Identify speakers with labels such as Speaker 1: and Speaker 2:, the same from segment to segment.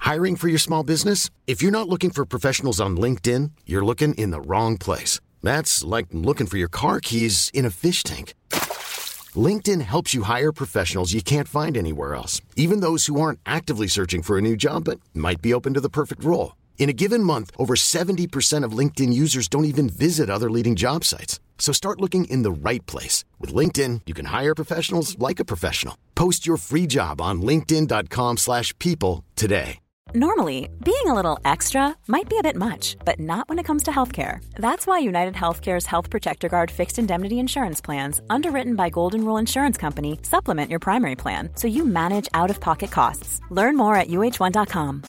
Speaker 1: Hiring for your small business? If you're not looking for professionals on LinkedIn, you're looking in the wrong place. That's like looking for your car keys in a fish tank. LinkedIn helps you hire professionals you can't find anywhere else, even those who aren't actively searching for a new job but might be open to the perfect role. In a given month, over 70% of LinkedIn users don't even visit other leading job sites. So start looking in the right place. With LinkedIn, you can hire professionals like a professional. Post your free job on linkedin.com/people today.
Speaker 2: Normally, being a little extra might be a bit much, but not when it comes to healthcare. That's why United Healthcare's Health Protector Guard fixed indemnity insurance plans, underwritten by Golden Rule Insurance Company, supplement your primary plan so you manage out-of-pocket costs. Learn more at uh1.com.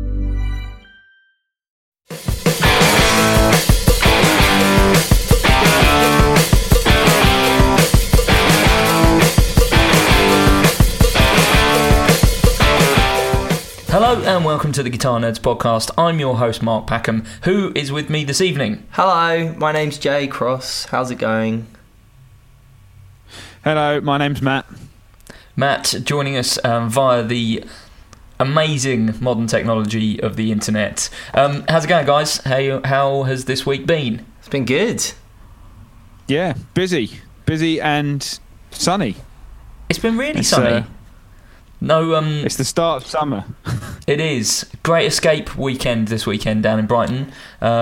Speaker 3: Hello and welcome to the Guitar Nerds podcast. I'm your host Mark Packham. Who is with me this evening?
Speaker 4: Hello, my name's Jay Cross. How's it going?
Speaker 5: Hello, my name's Matt.
Speaker 3: Matt joining us via the amazing modern technology of the internet. How's it going, guys? How has this week been?
Speaker 4: It's been good.
Speaker 5: Yeah, busy and sunny.
Speaker 3: It's been really sunny.
Speaker 5: It's the start of summer.
Speaker 3: It is. Great Escape weekend this weekend down in Brighton.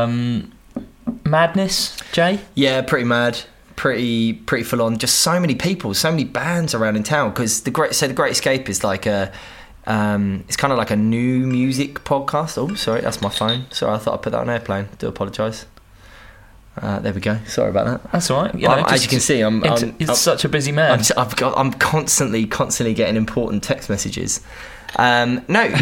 Speaker 3: Madness, Jay?
Speaker 4: Yeah, pretty mad. Pretty full on. Just so many people, so many bands around in town. Because the Great Escape is like it's kind of like a new music podcast. Oh, sorry, that's my phone. Sorry, I thought I put that on airplane. Do apologise. There we go. Sorry about that.
Speaker 3: That's all right.
Speaker 4: As you can see, I'm
Speaker 3: such a busy man.
Speaker 4: I'm constantly getting important text messages. The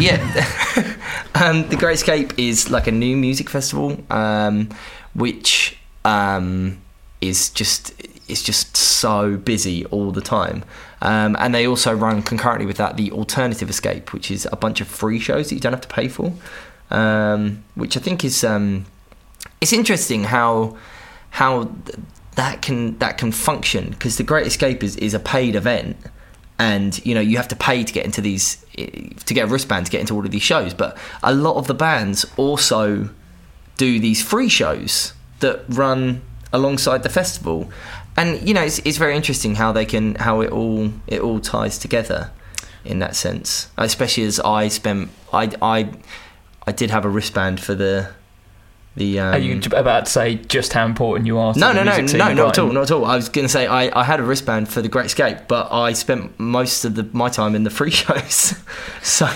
Speaker 4: Great Escape is like a new music festival, which is just so busy all the time. And they also run concurrently with that the Alternative Escape, which is a bunch of free shows that you don't have to pay for, which I think is it's interesting how that can function, because the Great Escape is a paid event, and you have to pay to get into these, to get a wristband to get into all of these shows. But a lot of the bands also do these free shows that run alongside the festival, and it's very interesting how it all ties together in that sense. Especially as I did have a wristband for the.
Speaker 3: Are you about to say just how important you are to
Speaker 4: No,
Speaker 3: the music scene?
Speaker 4: not at all. I was going to say I had a wristband for the Great Escape, but I spent most of my time in the free shows. So,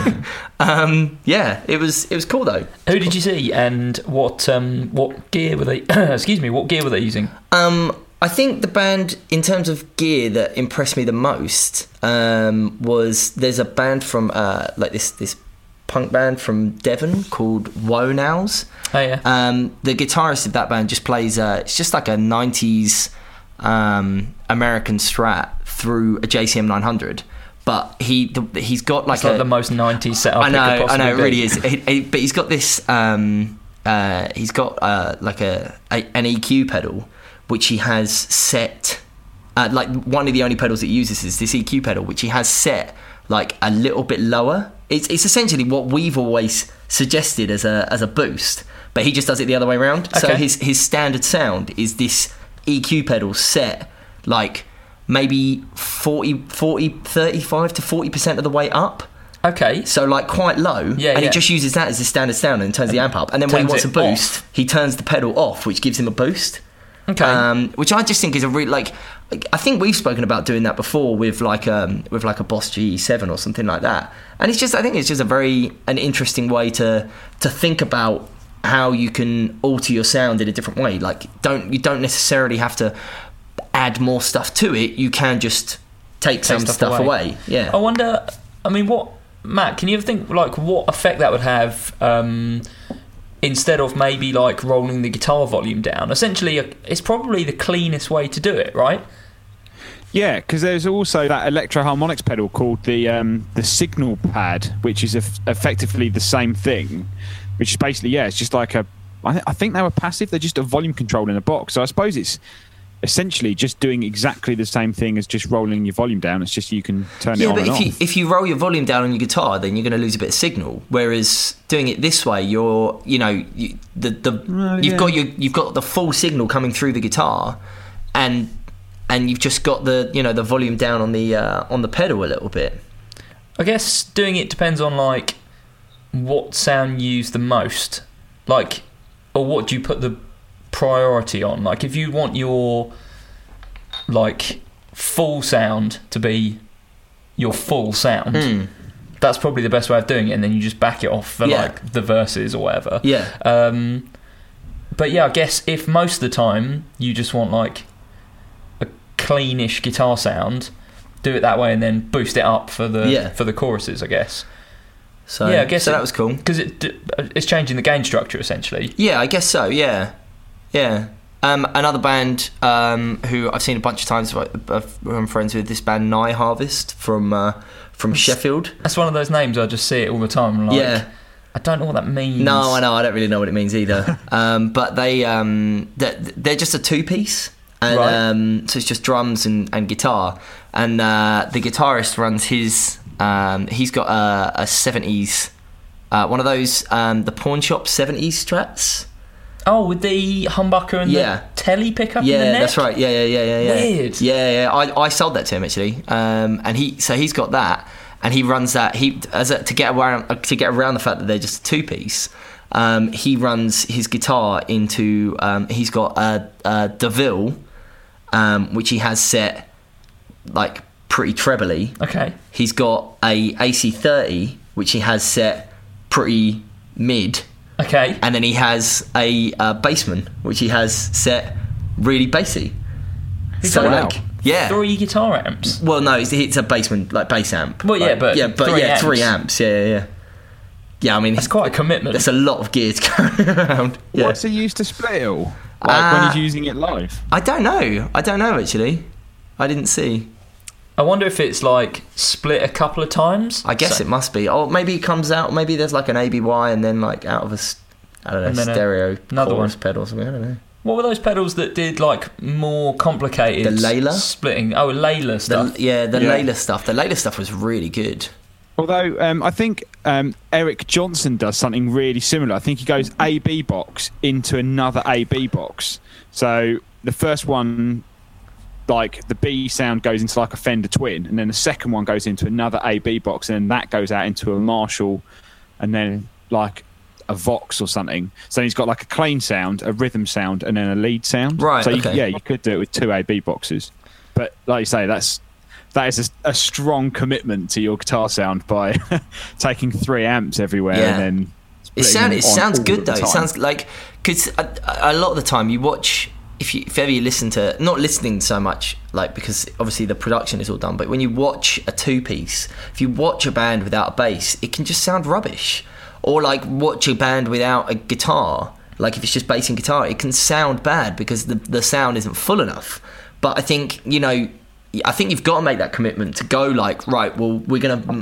Speaker 4: it was cool though.
Speaker 3: Who did you see, and what gear were they? What gear were they using?
Speaker 4: I think the band, in terms of gear, that impressed me the most there's a band from this punk band from Devon called Wonows.
Speaker 3: Oh yeah.
Speaker 4: The guitarist of that band just plays it's just like a 90s American Strat through a JCM 900, but he's got like
Speaker 3: the most 90s setup.
Speaker 4: I know it really is. But he's got this he's got like an EQ pedal which he has set like one of the only pedals that he uses is this EQ pedal, which he has set like a little bit lower. It's essentially what we've always suggested as a boost, but he just does it the other way around. Okay. So his standard sound is this EQ pedal set like maybe 35 to 40% of the way up.
Speaker 3: Okay.
Speaker 4: So like quite low.
Speaker 3: Yeah.
Speaker 4: And he just uses that as his standard sound and turns the amp up. And then when he wants a boost, he turns the pedal off, which gives him a boost.
Speaker 3: Okay.
Speaker 4: Which I just think is a really I think we've spoken about doing that before with like a Boss GE7 or something like that. And I think it's just an interesting way to think about how you can alter your sound in a different way. Like you don't necessarily have to add more stuff to it. You can just take some stuff away. Yeah.
Speaker 3: I wonder. I mean, Matt? Can you ever think like what effect that would have? Instead of maybe like rolling the guitar volume down. Essentially, it's probably the cleanest way to do it, right?
Speaker 5: Yeah, because there's also that Electro Harmonics pedal called the Signal Pad, which is effectively the same thing, which is basically, it's just like I think they were passive. They're just a volume control in a box. So I suppose it's essentially just doing exactly the same thing as just rolling your volume down. It's just you can turn it on and off.
Speaker 4: Yeah, but if you roll your volume down on your guitar, then you're going to lose a bit of signal. Whereas doing it this way, you've got the full signal coming through the guitar, and you've just got the volume down on the pedal a little bit.
Speaker 3: I guess doing it depends on like what sound you use the most, like, or what do you put the priority on. Like if you want your like full sound to be your full sound, that's probably the best way of doing it, and then you just back it off for like the verses or whatever. But yeah, I guess if most of the time you just want like a cleanish guitar sound, do it that way and then boost it up for the choruses, I guess.
Speaker 4: So yeah, I guess that was cool
Speaker 3: because it's changing the gain structure essentially.
Speaker 4: Yeah, I guess so. Yeah. Another band who I've seen a bunch of times, who I'm friends with, this band Nye Harvest from Sheffield.
Speaker 3: That's one of those names I just see it all the time. Like, yeah, I don't know what that means.
Speaker 4: No, I know. I don't really know what it means either. But they're just a two-piece, and so it's just drums and guitar. And the guitarist runs his. He's got a 70s, one of those the pawn shop 70s Strats.
Speaker 3: Oh, with the humbucker and the telly pickup in the neck? Yeah,
Speaker 4: that's right. Yeah.
Speaker 3: Weird.
Speaker 4: Yeah. I sold that to him actually, and he's got that, and he runs that. To get around the fact that they're just a two-piece. He runs his guitar into. He's got a DeVille, which he has set like pretty trebly.
Speaker 3: Okay.
Speaker 4: He's got a AC30, which he has set pretty mid.
Speaker 3: Okay.
Speaker 4: And then he has a bassman, which he has set really bassy.
Speaker 3: So like, yeah, 3 guitar amps.
Speaker 4: Well, no, it's a bassman, like bass amp.
Speaker 3: Well, yeah,
Speaker 4: like, but 3 amps. Yeah. Yeah, I mean,
Speaker 3: that's quite a commitment.
Speaker 4: That's a lot of gear to carry around. Yeah.
Speaker 5: What's he used to split it all? Like when he's using it live?
Speaker 4: I don't know actually. I didn't see.
Speaker 3: I wonder if it's like split a couple of times.
Speaker 4: I guess it must be. Or maybe it comes out. Maybe there's like an ABY and then like out of a stereo
Speaker 3: another
Speaker 4: chorus pedal or something. I don't know.
Speaker 3: What were those pedals that did like more complicated?
Speaker 4: The Layla
Speaker 3: splitting. Oh, Layla stuff.
Speaker 4: The Layla stuff. The Layla stuff was really good.
Speaker 5: Although I think Eric Johnson does something really similar. I think he goes AB box into another AB box. So the first one, like the B sound goes into like a Fender Twin, and then the second one goes into another AB box, and then that goes out into a Marshall, and then like a Vox or something. So he's got like a clean sound, a rhythm sound, and then a lead sound.
Speaker 4: Right.
Speaker 5: So
Speaker 4: okay.
Speaker 5: You could do it with 2 AB boxes. But like you say, that is a strong commitment to your guitar sound by taking 3 amps everywhere and then.
Speaker 4: It sounds good though. It sounds like, because a lot of the time you watch. If ever you listen to, not listening so much, like, because obviously the production is all done, but when you watch a 2-piece, if you watch a band without a bass, it can just sound rubbish. Or like watch a band without a guitar, like if it's just bass and guitar, it can sound bad because the sound isn't full enough. But I think you've got to make that commitment to go like, right, well, we're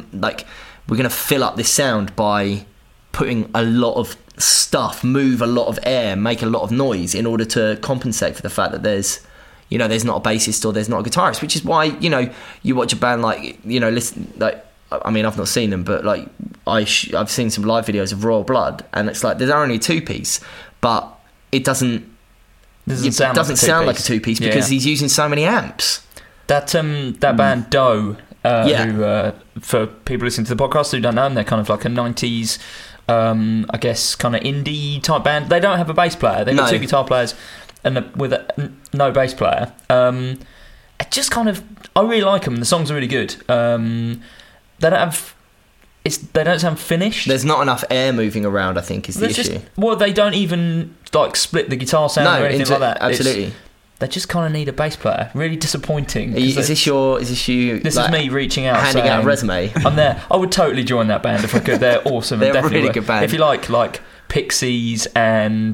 Speaker 4: gonna fill up this sound by putting a lot of stuff, move a lot of air, make a lot of noise in order to compensate for the fact that there's not a bassist or there's not a guitarist, which is why you watch a band like listen, like, I mean, I've not seen them, but like I've seen some live videos of Royal Blood, and it's like there's only a 2-piece, but it doesn't sound like a 2-piece because he's using so many amps.
Speaker 3: That band Doe, who for people listening to the podcast who don't know them, they're kind of like a 90s. I guess kind of indie type band. They don't have a bass player. They've got 2 guitar players and no bass player. I just kind of, I really like them. The songs are really good. They don't sound finished.
Speaker 4: There's not enough air moving around, I think, is the issue.
Speaker 3: They don't even like split the guitar sound or anything like that.
Speaker 4: Absolutely.
Speaker 3: They just kind of need a bass player. Really disappointing.
Speaker 4: Is this you?
Speaker 3: This is me reaching out,
Speaker 4: handing out a resume.
Speaker 3: I'm there. I would totally join that band if I could. They're awesome.
Speaker 4: They're a really good band.
Speaker 3: If you like Pixies and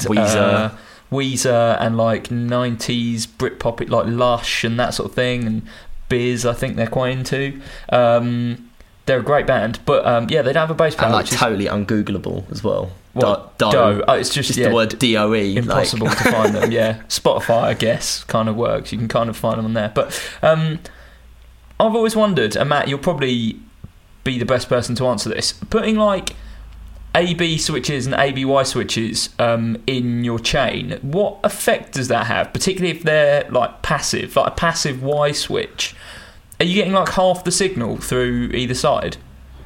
Speaker 3: Weezer and like 90s Britpop, like Lush and that sort of thing, and Biz, I think they're quite into. They're a great band, but they don't have a bass player.
Speaker 4: And like totally ungoogleable as well.
Speaker 3: What?
Speaker 4: Doe.
Speaker 3: Doe. Oh, it's just
Speaker 4: the word DOE.
Speaker 3: Impossible to find them. Yeah, Spotify, I guess, kind of works. You can kind of find them on there. But I've always wondered, and Matt, you'll probably be the best person to answer this. Putting like AB switches and ABY switches in your chain, what effect does that have? Particularly if they're like passive, like a passive Y switch. Are you getting like half the signal through either side?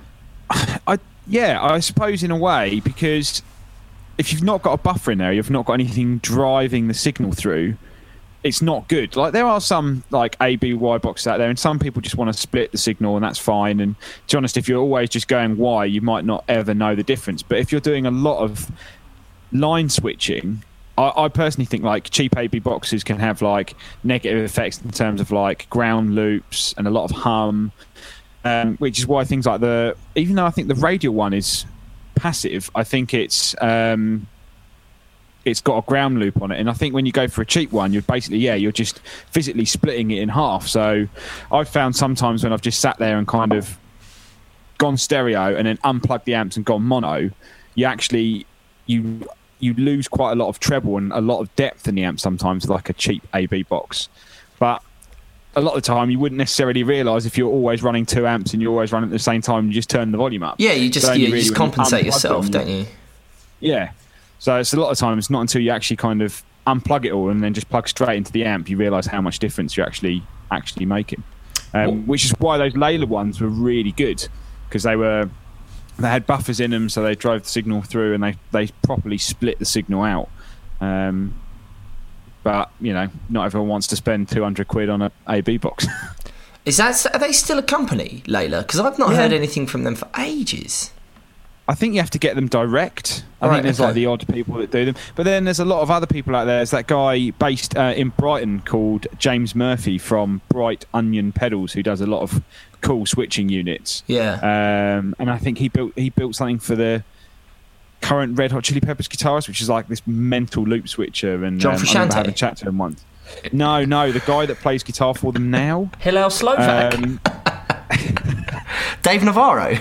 Speaker 5: I suppose in a way, because if you've not got a buffer in there, you've not got anything driving the signal through, it's not good. Like there are some like ABY boxes out there, and some people just want to split the signal, and that's fine. And to be honest, if you're always just going Y, you might not ever know the difference. But if you're doing a lot of line switching, I personally think like cheap AB boxes can have like negative effects in terms of like ground loops and a lot of hum. Which is why things like even though I think the Radial one is passive, I think it's got a ground loop on it, and I think when you go for a cheap one, you're basically you're just physically splitting it in half. So I've found sometimes when I've just sat there and kind of gone stereo and then unplugged the amps and gone mono, you actually you lose quite a lot of treble and a lot of depth in the amp sometimes, like a cheap AB box. But a lot of the time you wouldn't necessarily realise if you're always running 2 amps and you're always running at the same time and you just turn the volume up.
Speaker 4: Yeah, you just compensate yourself, don't you?
Speaker 5: Yeah. So it's a lot of times not until you actually kind of unplug it all and then just plug straight into the amp you realise how much difference you're actually making. Which is why those Layla ones were really good, because they had buffers in them, so they drove the signal through and they properly split the signal out. But, not everyone wants to spend £200 on an AB box.
Speaker 4: Are they still a company, Layla? Because I've not heard anything from them for ages.
Speaker 5: I think you have to get them direct. I think there's like the odd people that do them. But then there's a lot of other people out there. There's that guy based in Brighton called James Murphy from Bright Onion Pedals, who does a lot of cool switching units.
Speaker 4: Yeah.
Speaker 5: And I think he built something for the current Red Hot Chili Peppers guitarist, which is like this mental loop switcher. And
Speaker 4: John
Speaker 5: I
Speaker 4: Frusciante.
Speaker 5: remember having a chat to him once. No, the guy that plays guitar for them now.
Speaker 3: Hillel Slovak.
Speaker 4: Dave Navarro.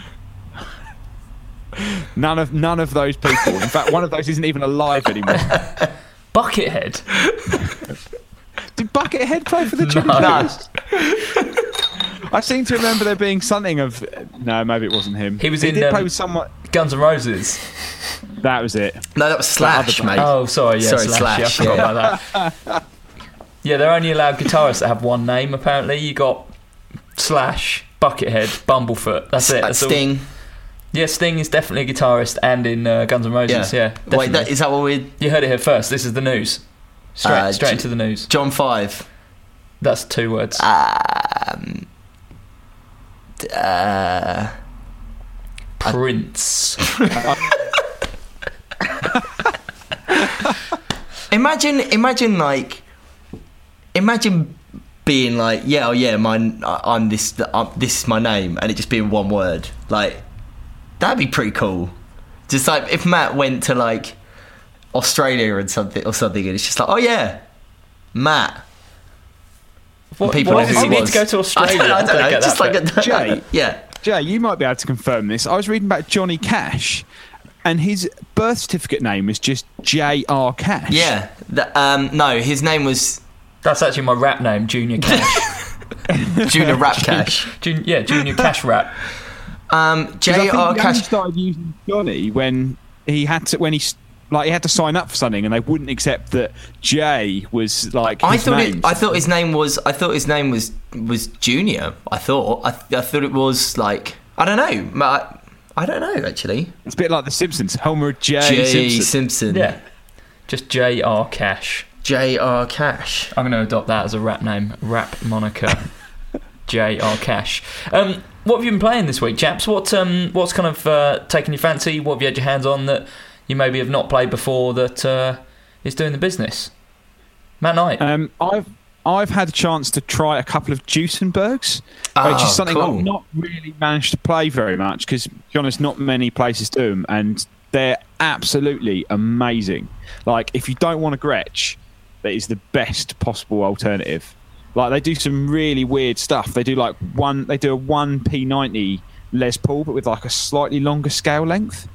Speaker 5: None of those people. In fact, one of those isn't even alive anymore.
Speaker 3: Buckethead.
Speaker 5: Did Buckethead play for the Chili Peppers? I seem to remember there being something of... No, maybe it wasn't him.
Speaker 3: He
Speaker 5: did play with someone...
Speaker 3: Guns N' Roses.
Speaker 5: That was it.
Speaker 4: No, that was Slash, mate.
Speaker 3: Oh, sorry, Slash. Yeah, I forgot about that. Yeah, they're only allowed guitarists that have one name, apparently. You got Slash, Buckethead, Bumblefoot. That's it. That's
Speaker 4: Sting.
Speaker 3: All. Yeah, Sting is definitely a guitarist, and in Guns N' Roses, yeah.
Speaker 4: Wait, is that what we...
Speaker 3: You heard it here first. This is the news. Straight into the news.
Speaker 4: John 5.
Speaker 3: That's 2 words. Prince.
Speaker 4: Imagine being like, I'm this is my name, and it just being one word. Like, that'd be pretty cool. Just like if Matt went to like Australia and something, and it's just like, oh yeah, Matt.
Speaker 3: Why does he need to go to Australia?
Speaker 4: I don't know. Just like
Speaker 5: Jay.
Speaker 4: Yeah.
Speaker 5: Jay, you might be able to confirm this. I was reading about Johnny Cash, and his birth certificate name was just J.R. Cash.
Speaker 4: Yeah. No, his name was...
Speaker 3: That's actually my rap name, Junior Cash.
Speaker 4: Junior Rap Cash.
Speaker 3: Junior Cash Rap.
Speaker 5: J.R. Cash... He started using Johnny when he had to sign up for something, and they wouldn't accept that Jay was like his name.
Speaker 4: I thought his name was Junior. I thought it was like, I don't know. I don't know actually.
Speaker 5: It's a bit like The Simpsons. Homer J.
Speaker 4: Simpson.
Speaker 3: Yeah, just J.R. Cash.
Speaker 4: J.R. Cash.
Speaker 3: I'm going to adopt that as a rap name, rap moniker. J.R. Cash. What have you been playing this week, chaps? What's kind of taken your fancy? What have you had your hands on that you maybe have not played before that is doing the business? Matt Knight.
Speaker 5: I've had a chance to try a couple of Duesenbergs, which is something I've not really managed to play very much because, to be honest, not many places do them, and they're absolutely amazing. Like, if you don't want a Gretsch, that is the best possible alternative. Like, they do some really weird stuff. They do a 1P90 Les Paul, but with like a slightly longer scale length.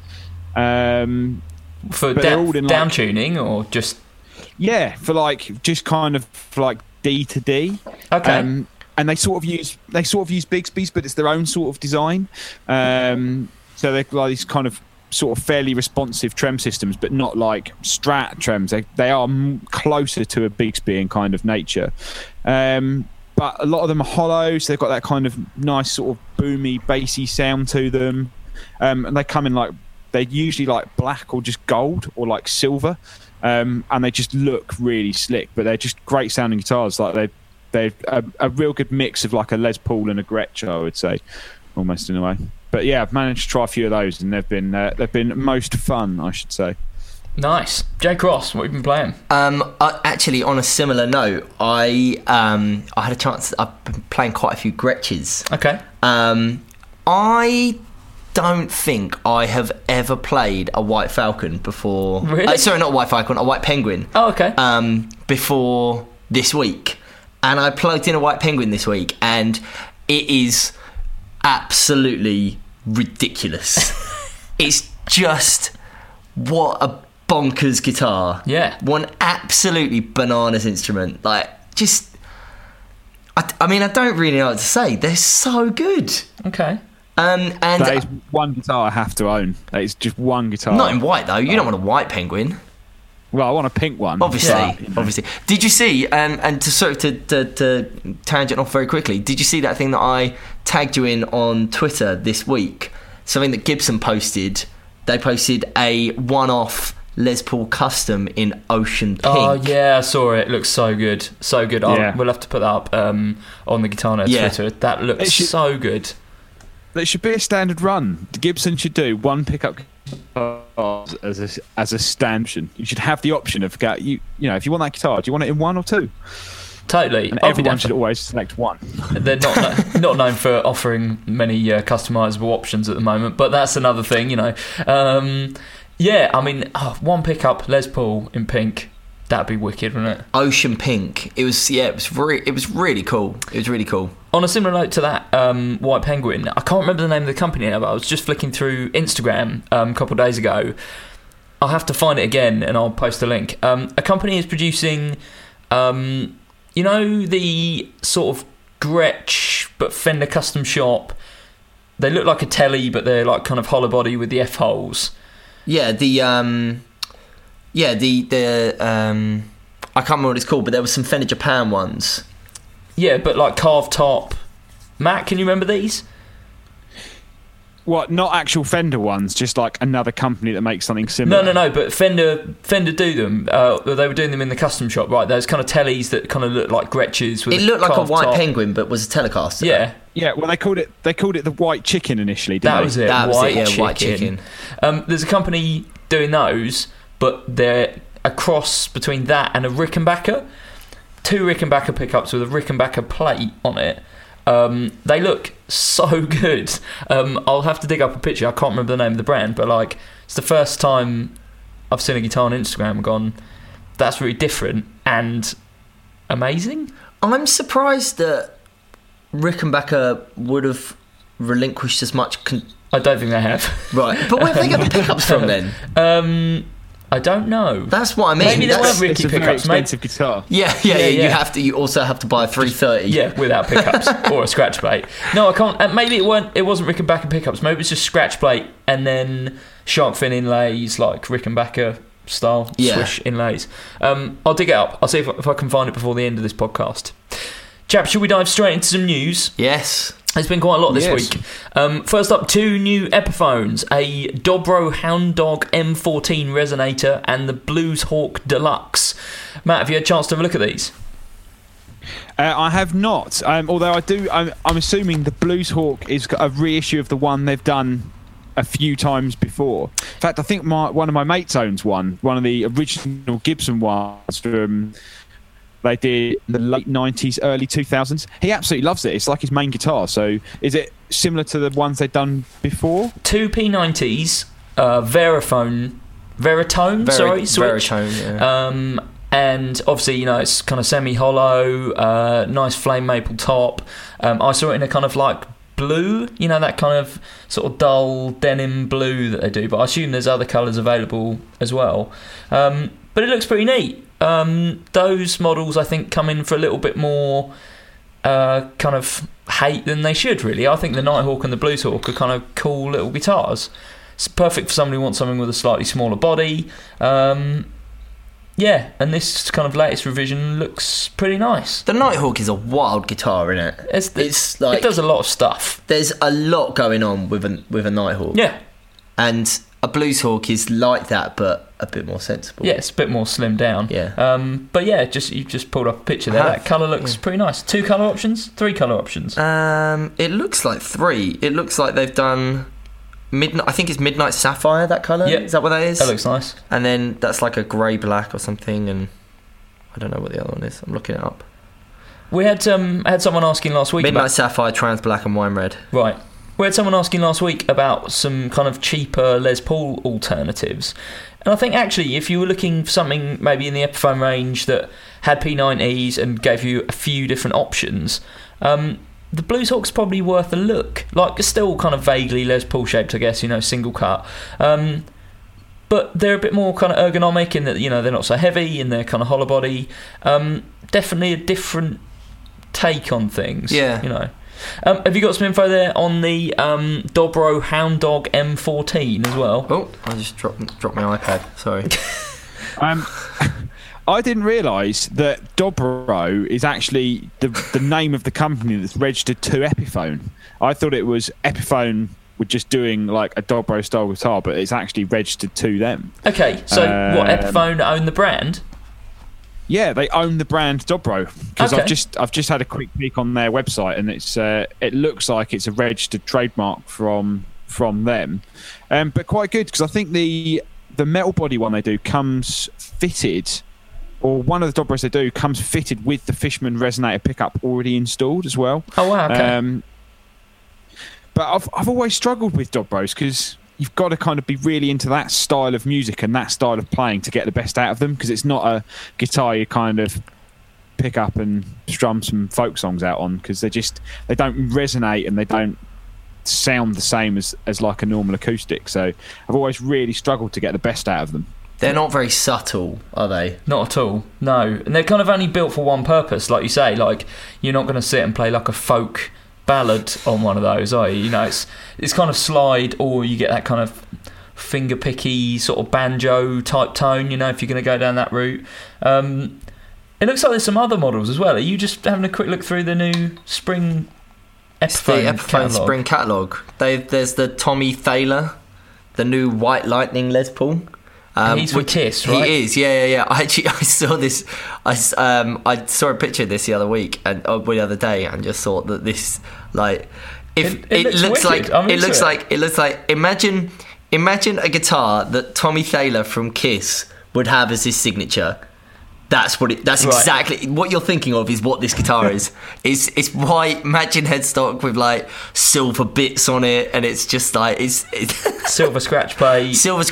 Speaker 3: For
Speaker 5: but they're all in,
Speaker 3: down
Speaker 5: like,
Speaker 3: tuning or just
Speaker 5: for like just kind of like D to D.
Speaker 3: okay.
Speaker 5: And they sort of use Bigsby's, but it's their own sort of design. So they're like these kind of sort of fairly responsive trem systems, but not like Strat trems. They are closer to a Bigsby in kind of nature. But a lot of them are hollow, so they've got that kind of nice sort of boomy, bassy sound to them. And they come in like, they're usually like black or just gold or like silver. And they just look really slick, but they're just great sounding guitars. Like they're a real good mix of like a Les Paul and a Gretsch, I would say, almost in a way. But yeah, I've managed to try a few of those, and they've been most fun, I should say.
Speaker 3: Nice. Jay Cross, what have you been playing?
Speaker 4: Actually, on a similar note, I had a chance. I've been playing quite a few Gretches.
Speaker 3: Okay.
Speaker 4: I don't think I have ever played a White Falcon before.
Speaker 3: Really?
Speaker 4: Sorry, not a White Falcon, a White Penguin.
Speaker 3: Oh, okay.
Speaker 4: Before this week, and I plugged in a White Penguin this week, and it is absolutely ridiculous. It's just what a bonkers guitar.
Speaker 3: Yeah.
Speaker 4: One absolutely bananas instrument. Like, just I mean, I don't really know what to say. They're so good.
Speaker 3: Okay.
Speaker 4: And
Speaker 5: That is one guitar I have to own. That is just one guitar.
Speaker 4: not in white though. You don't want a White Penguin.
Speaker 5: Well, I want a pink one.
Speaker 4: Obviously,
Speaker 5: but, you know.
Speaker 4: obviously. Did you see? And to sort of to tangent off very quickly. Did you see that thing that I tagged you in on Twitter this week? Something that Gibson posted. They posted a one-off Les Paul custom in Ocean Pink.
Speaker 3: Oh yeah, I saw it. It looks so good, so good.
Speaker 5: Yeah.
Speaker 3: We'll have to put that up on the Guitar Nerd Twitter. That looks so good.
Speaker 5: It should be a standard run. Gibson should do one pickup as a standard. You should have the option of you know, if you want that guitar, do you want it in one or two?
Speaker 3: Totally.
Speaker 5: And everyone should always select one.
Speaker 3: They're not known for offering many customizable options at the moment, but that's another thing, you know. Yeah, I mean, one pickup Les Paul in pink. That'd be wicked, wouldn't it?
Speaker 4: Ocean Pink. It was really cool. It was really cool.
Speaker 3: On a similar note to that, White Penguin, I can't remember the name of the company now, but I was just flicking through Instagram a couple of days ago. I'll have to find it again and I'll post a link. A company is producing, you know, the sort of Gretsch but Fender custom shop. They look like a telly, but they're like kind of hollow body with the F holes.
Speaker 4: Yeah, the I can't remember what it's called, but there were some Fender Japan ones.
Speaker 3: Yeah, but like carved top. Matt, can you remember these?
Speaker 5: What, not actual Fender ones, just like another company that makes something similar?
Speaker 3: No, but Fender do them. They were doing them in the custom shop, right? Those kind of tellies that kind of look like Gretches with
Speaker 4: It looked like a
Speaker 3: carved
Speaker 4: White
Speaker 3: top.
Speaker 4: Penguin, but was a Telecaster.
Speaker 3: Yeah.
Speaker 5: Yeah, well, they called it the White Chicken initially, didn't
Speaker 3: That
Speaker 5: they?
Speaker 3: was it.
Speaker 4: That was
Speaker 3: White
Speaker 4: it, yeah,
Speaker 3: Chicken.
Speaker 4: White Chicken.
Speaker 3: There's a company doing those, but they're a cross between that and a Rickenbacker. 2 Rickenbacker pickups with a Rickenbacker plate on it. They look so good. I'll have to dig up a picture. I can't remember the name of the brand, but like, it's the first time I've seen a guitar on Instagram and gone, that's really different and amazing.
Speaker 4: I'm surprised that Rickenbacker would have relinquished as much.
Speaker 3: I don't think they have.
Speaker 4: Right, but where have they got the pickups from then?
Speaker 3: I don't know.
Speaker 4: That's what I mean.
Speaker 3: Maybe they
Speaker 4: That's-
Speaker 3: weren't Ricky
Speaker 5: It's a very
Speaker 3: pickups, mate.
Speaker 5: expensive guitar.
Speaker 4: Yeah.
Speaker 3: Yeah.
Speaker 4: You also have to buy a 330.
Speaker 3: Yeah, without pickups or a scratch plate. No, I can't. Maybe it wasn't Rickenbacker pickups. Maybe it's just scratch plate and then shark fin inlays, like Rickenbacker style swish inlays. I'll dig it up. I'll see if I can find it before the end of this podcast. Chaps, should we dive straight into some news?
Speaker 4: Yes.
Speaker 3: There's been quite a lot this
Speaker 5: Yes.
Speaker 3: week. First up, 2 new Epiphones, a Dobro Hound Dog M14 resonator and the Blues Hawk Deluxe. Matt, have you had a chance to have a look at these?
Speaker 5: I have not, although I do. I'm assuming the Blues Hawk is a reissue of the one they've done a few times before. In fact, I think one of my mates owns one of the original Gibson ones from they did in the late 90s, early 2000s. He absolutely loves it. It's like his main guitar. So is it similar to the ones they've done before?
Speaker 3: 2 P90s, Veritone switch.
Speaker 4: Veritone, yeah.
Speaker 3: And obviously, you know, it's kind of semi-hollow, nice flame maple top. I saw it in a kind of like blue, you know, that kind of sort of dull denim blue that they do, but I assume there's other colours available as well. But it looks pretty neat. Those models, I think, come in for a little bit more kind of hate than they should, really. I think the Nighthawk and the Blueshawk are kind of cool little guitars. It's perfect for somebody who wants something with a slightly smaller body. Yeah, and this kind of latest revision looks pretty nice.
Speaker 4: The Nighthawk is a wild guitar, isn't it?
Speaker 3: It's like, it does a lot of stuff.
Speaker 4: There's a lot going on with a Nighthawk.
Speaker 3: Yeah.
Speaker 4: And a Blueshawk is like that, but a bit more sensible.
Speaker 3: Yeah, it's a bit more slimmed down.
Speaker 4: Yeah.
Speaker 3: But yeah, you've just pulled up a picture there. That colour looks pretty nice. 2 colour options? 3 colour options?
Speaker 4: It looks like 3. It looks like they've done... I think it's Midnight Sapphire, that colour.
Speaker 3: Yeah.
Speaker 4: Is that what that is?
Speaker 3: That looks nice.
Speaker 4: And then that's like a grey black or something, and I don't know what the other one is. I'm looking it up.
Speaker 3: We had someone asking last week
Speaker 4: Midnight Sapphire, Trans Black and Wine Red.
Speaker 3: Right. We had someone asking last week about some kind of cheaper Les Paul alternatives. And I think actually if you were looking for something maybe in the Epiphone range that had P90s and gave you a few different options, the Blueshawk's probably worth a look. Like, it's still kind of vaguely Les Paul shaped, I guess, you know, single cut. But they're a bit more kind of ergonomic in that, you know, they're not so heavy and they're kind of hollow body. Definitely a different take on things.
Speaker 4: Yeah.
Speaker 3: You know. Have you got some info there on the Dobro Hound Dog M14 as well?
Speaker 4: Oh, I just dropped my iPad. Sorry.
Speaker 5: I didn't realise that Dobro is actually the name of the company that's registered to Epiphone. I thought it was Epiphone were just doing like a Dobro style guitar, but it's actually registered to them.
Speaker 3: Okay, so what, Epiphone own the brand?
Speaker 5: Yeah, they own the brand Dobro. Because
Speaker 3: Okay.
Speaker 5: I've just had a quick peek on their website, and it looks like it's a registered trademark from them. But quite good, because I think the metal body one they do comes fitted, or one of the Dobros they do comes fitted with the Fishman resonator pickup already installed as well.
Speaker 3: Oh wow, okay.
Speaker 5: But I've always struggled with Dobros because you've got to kind of be really into that style of music and that style of playing to get the best out of them, because it's not a guitar you kind of pick up and strum some folk songs out on, because they don't resonate and they don't sound the same as like a normal acoustic. So I've always really struggled to get the best out of them.
Speaker 4: They're not very subtle, are they?
Speaker 3: Not at all, no. And they're kind of only built for one purpose, like you say. Like, you're not going to sit and play like a folk ballad on one of those, are you? You know, it's kind of slide, or you get that kind of finger picky sort of banjo type tone, you know, if you're going to go down that route. It looks like there's some other models as well. Are you just having a quick look through the new spring Epiphone catalogue?
Speaker 4: Spring catalogue. There's the Tommy Thaler, the new White Lightning Les Paul.
Speaker 3: He's with Kiss, right?
Speaker 4: He is, yeah. I saw this. I saw a picture of this the other day, and just thought that this, like, it looks like imagine a guitar that Tommy Thaler from Kiss would have as his signature. That's right. Exactly what you're thinking of. Is what this guitar is. It's white matching headstock with like silver bits on it, and it's just like it's
Speaker 3: silver scratch plate,
Speaker 4: silver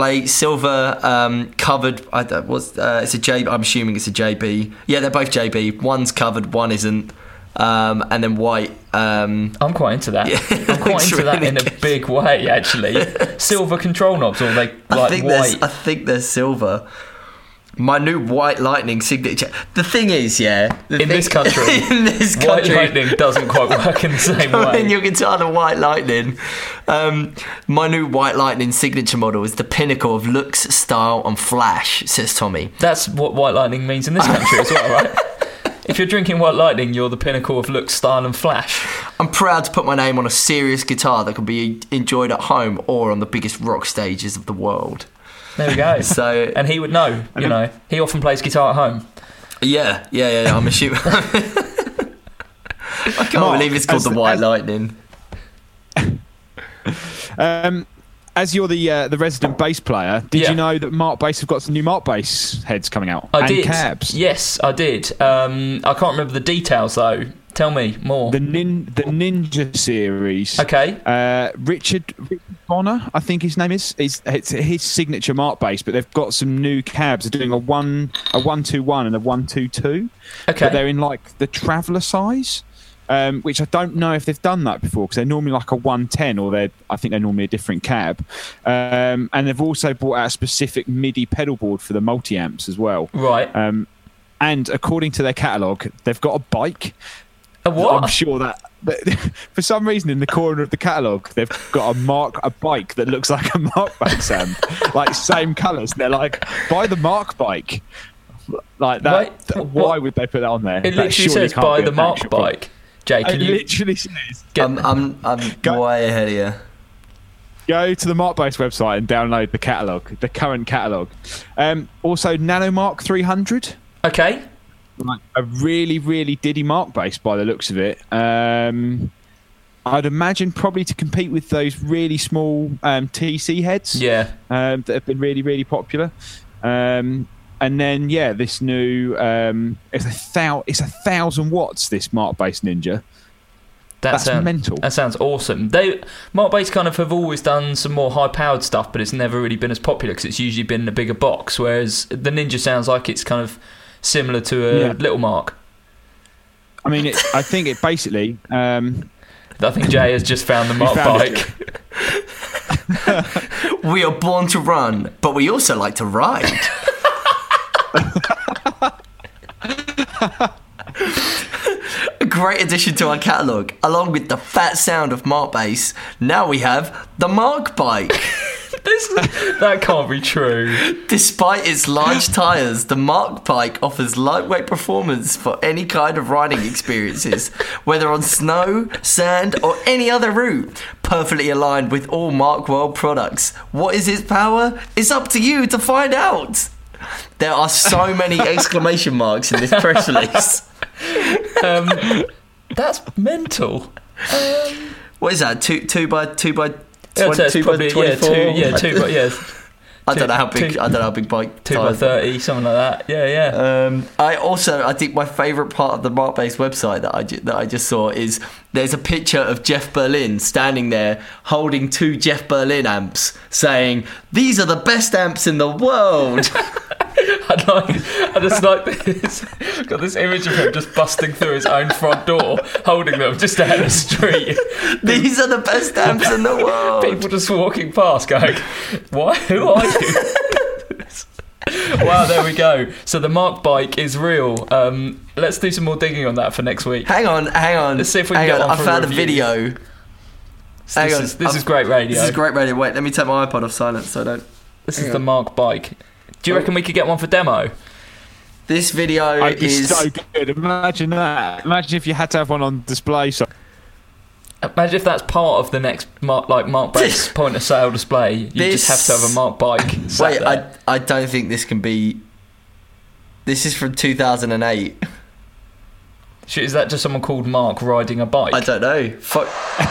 Speaker 4: covered. It's a J. I'm assuming it's a JB. Yeah, they're both JB. One's covered, one isn't. And then white.
Speaker 3: I'm quite into that.
Speaker 4: Yeah,
Speaker 3: I'm quite into that in a big way, actually. Silver control knobs, or they like white?
Speaker 4: I think they're silver. My new White Lightning signature. The thing is, in
Speaker 3: this country, White Lightning doesn't quite work in the same way.
Speaker 4: In your guitar, the White Lightning. My new White Lightning signature model is the pinnacle of looks, style, and flash, says Tommy.
Speaker 3: That's what White Lightning means in this country as well, right? If you're drinking White Lightning, you're the pinnacle of looks, style, and flash.
Speaker 4: I'm proud to put my name on a serious guitar that can be enjoyed at home or on the biggest rock stages of the world.
Speaker 3: There we go.
Speaker 4: So,
Speaker 3: and he would know, you know. He often plays guitar at home.
Speaker 4: Yeah. I'm assuming. I can't believe it's called the White Lightning.
Speaker 5: As you're the resident bass player, did you know that Mark Bass have got some new Mark Bass heads coming out?
Speaker 3: I did.
Speaker 5: Cabs.
Speaker 3: Yes, I did. I can't remember the details though. Tell me more.
Speaker 5: The Ninja series.
Speaker 3: Okay.
Speaker 5: Richard Bonner, I think his name is. It's his signature Mark bass, but they've got some new cabs. They're doing a 121 and a 122.
Speaker 3: Okay.
Speaker 5: But they're in like the Traveller size. which I don't know if they've done that before because they're normally like a 110 or I think they're normally a different cab. And they've also brought out a specific MIDI pedal board for the multi-amps as well.
Speaker 3: Right.
Speaker 5: And according to their catalogue, they've got a bike.
Speaker 3: A what?
Speaker 5: I'm sure that for some reason in the corner of the catalogue, they've got a bike that looks like a Mark bass amp, like same colours. They're like, buy the Mark bike. Like that.
Speaker 3: Wait,
Speaker 5: why would they put that on there?
Speaker 3: It
Speaker 5: That
Speaker 3: literally
Speaker 5: surely
Speaker 3: says
Speaker 5: can't
Speaker 3: buy
Speaker 5: be
Speaker 3: the
Speaker 5: an
Speaker 3: Mark
Speaker 5: actual
Speaker 3: bike. Jay, can
Speaker 5: It
Speaker 3: you
Speaker 5: literally says.
Speaker 4: I'm way ahead of you.
Speaker 5: Go to the Mark Bass website and download the catalogue, the current catalogue. Also, Nanomark 300.
Speaker 3: Okay.
Speaker 5: Like a really, really diddy Mark bass by the looks of it. I'd imagine probably to compete with those really small TC heads.
Speaker 3: Yeah.
Speaker 5: That have been really, really popular. And then this new it's 1,000 watts. This Mark Bass Ninja. That's mental.
Speaker 3: That sounds awesome. Mark Bass kind of have always done some more high-powered stuff, but it's never really been as popular because it's usually been in a bigger box. Whereas the Ninja sounds like it's kind of similar to a little Mark.
Speaker 5: I mean, I think it basically.
Speaker 3: I think Jay has just found the Mark bike.
Speaker 4: We are born to run, but we also like to ride. A great addition to our catalogue. Along with the fat sound of Mark Bass, now we have the Mark bike.
Speaker 3: That can't be true.
Speaker 4: Despite its large tyres, the Mark bike offers lightweight performance for any kind of riding experiences, whether on snow, sand, or any other route. Perfectly aligned with all Mark World products. What is its power? It's up to you to find out. There are so many exclamation marks in this press release.
Speaker 3: That's mental.
Speaker 4: What is that? Two by 24? I don't know how big. I don't know how big bike.
Speaker 3: 2x30, something like that. Yeah.
Speaker 4: I think my favourite part of the Mark Bass website that I just saw is there's a picture of Jeff Berlin standing there holding 2 Jeff Berlin amps, saying, "These are the best amps in the world."
Speaker 3: I just like this. Got this image of him just busting through his own front door, holding them just down the street.
Speaker 4: These are the best amps in the world.
Speaker 3: People just walking past, going, "What? Who are you?" Wow, there we go. So the Mark bike is real. Let's do some more digging on that for next week.
Speaker 4: Hang on.
Speaker 3: Let's see if we can get one.
Speaker 4: I found a video.
Speaker 3: This is great radio.
Speaker 4: This is great radio. Wait, let me take my iPod off silent so I don't.
Speaker 3: This is the Mark bike. Do you reckon we could get one for demo?
Speaker 4: This video is
Speaker 5: so good. Imagine that. Imagine if you had to have one on display. So.
Speaker 3: Imagine if that's part of the next Mark Bass point of sale display. You just have to have a Mark bike.
Speaker 4: Wait, I don't think this can be. This is from 2008.
Speaker 3: Is that just someone called Mark riding a bike?
Speaker 4: I don't know.
Speaker 6: Professional.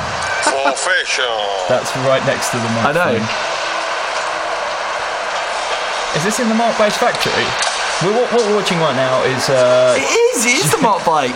Speaker 3: That's right next to the Mark.
Speaker 4: I know.
Speaker 3: Is this in the Mark Bass factory? What we're watching right now is...
Speaker 4: It is the Mark bike.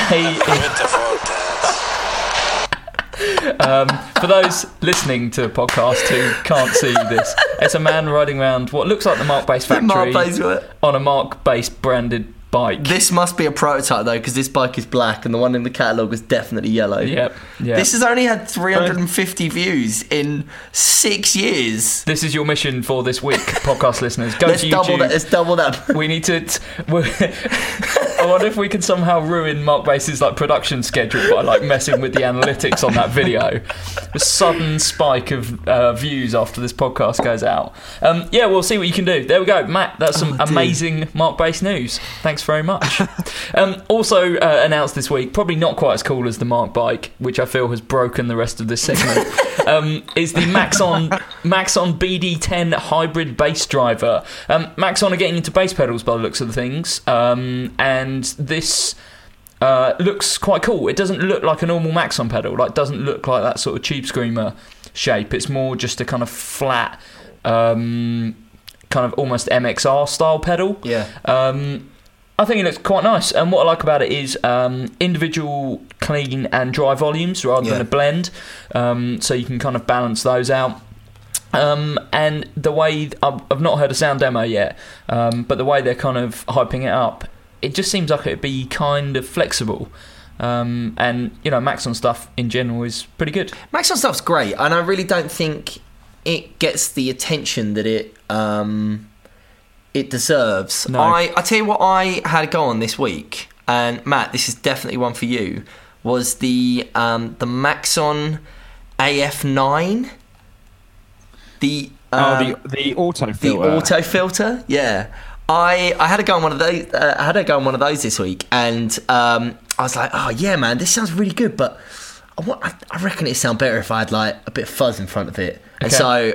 Speaker 3: For those listening to the podcast who can't see this, it's a man riding around what looks like the Mark Bass factory on a Mark Bass branded bike.
Speaker 4: This must be a prototype though, because this bike is black and the one in the catalogue was definitely yellow.
Speaker 3: Yep.
Speaker 4: This has only had 350 views in 6 years.
Speaker 3: This is your mission for this week, podcast listeners. Go to YouTube.
Speaker 4: Let's double that.
Speaker 3: We need to. I wonder if we can somehow ruin Mark Bass's production schedule by messing with the analytics on that video. A sudden spike of views after this podcast goes out. We'll see what you can do. There we go, Matt. That's some amazing Mark Bass news. Thanks very much. Also announced this week, probably not quite as cool as the Mark bike, which I feel has broken the rest of this segment, is the Maxon BD10 hybrid bass driver. Maxon are getting into bass pedals by the looks of the things, and this looks quite cool. It doesn't look like a normal Maxon pedal. It doesn't look like that sort of Tube Screamer shape. It's more just a kind of flat, kind of almost MXR style pedal.
Speaker 4: Yeah.
Speaker 3: I think it looks quite nice, and what I like about it is individual clean and dry volumes rather than a blend, so you can kind of balance those out. And the way I've not heard a sound demo yet, but the way they're kind of hyping it up, it just seems like it'd be kind of flexible. And Maxon stuff in general is pretty good.
Speaker 4: Maxon stuff's great, and I really don't think it gets the attention that it deserves.
Speaker 3: No.
Speaker 4: I tell you what, I had a go on this week, and Matt, this is definitely one for you. Was the Maxon AF9? The
Speaker 5: auto filter.
Speaker 4: The auto filter, yeah. I had a go on one of those. I had a go on one of those this week, and I was like, "Oh yeah, man, this sounds really good." But I reckon it'd sound better if I had like a bit of fuzz in front of it. Okay. And so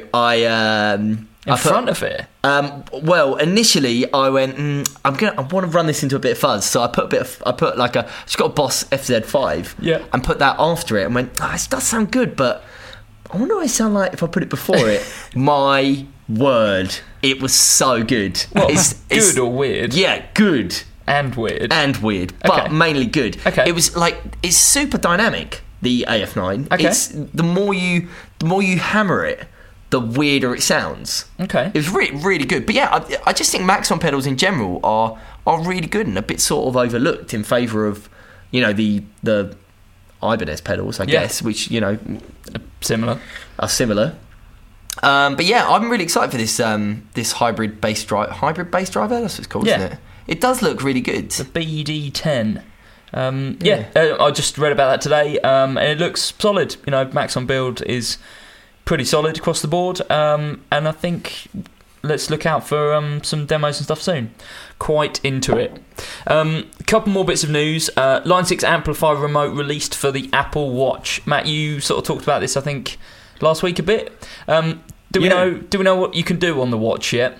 Speaker 4: I
Speaker 3: front of it.
Speaker 4: Well, initially I went, I want to run this into a bit of fuzz, so I just got a Boss FZ5,
Speaker 3: yeah,
Speaker 4: and put that after it, and went, this does sound good, but I wonder what it sound like if I put it before it. My word, it was so good.
Speaker 3: Well, good or weird?
Speaker 4: Yeah, good.
Speaker 3: And weird.
Speaker 4: But mainly good.
Speaker 3: Okay.
Speaker 4: It was it's super dynamic, the AF9.
Speaker 3: Okay.
Speaker 4: It's the more you hammer it, the weirder it sounds.
Speaker 3: Okay.
Speaker 4: It was really, really good. But yeah, I just think Maxon pedals in general are really good and a bit sort of overlooked in favour of, the Ibanez pedals, I guess, which,
Speaker 3: similar.
Speaker 4: Are similar. But yeah, I'm really excited for this hybrid bass driver. That's what it's called, isn't it? It does look really good.
Speaker 3: The BD10. I just read about that today, and it looks solid. Maxon build is pretty solid across the board, and I think let's look out for some demos and stuff soon. Quite into it. Couple more bits of news. Line 6 amplifier remote released for the Apple Watch. Matt, you sort of talked about this, I think, last week a bit. Do we know what you can do on the watch yet?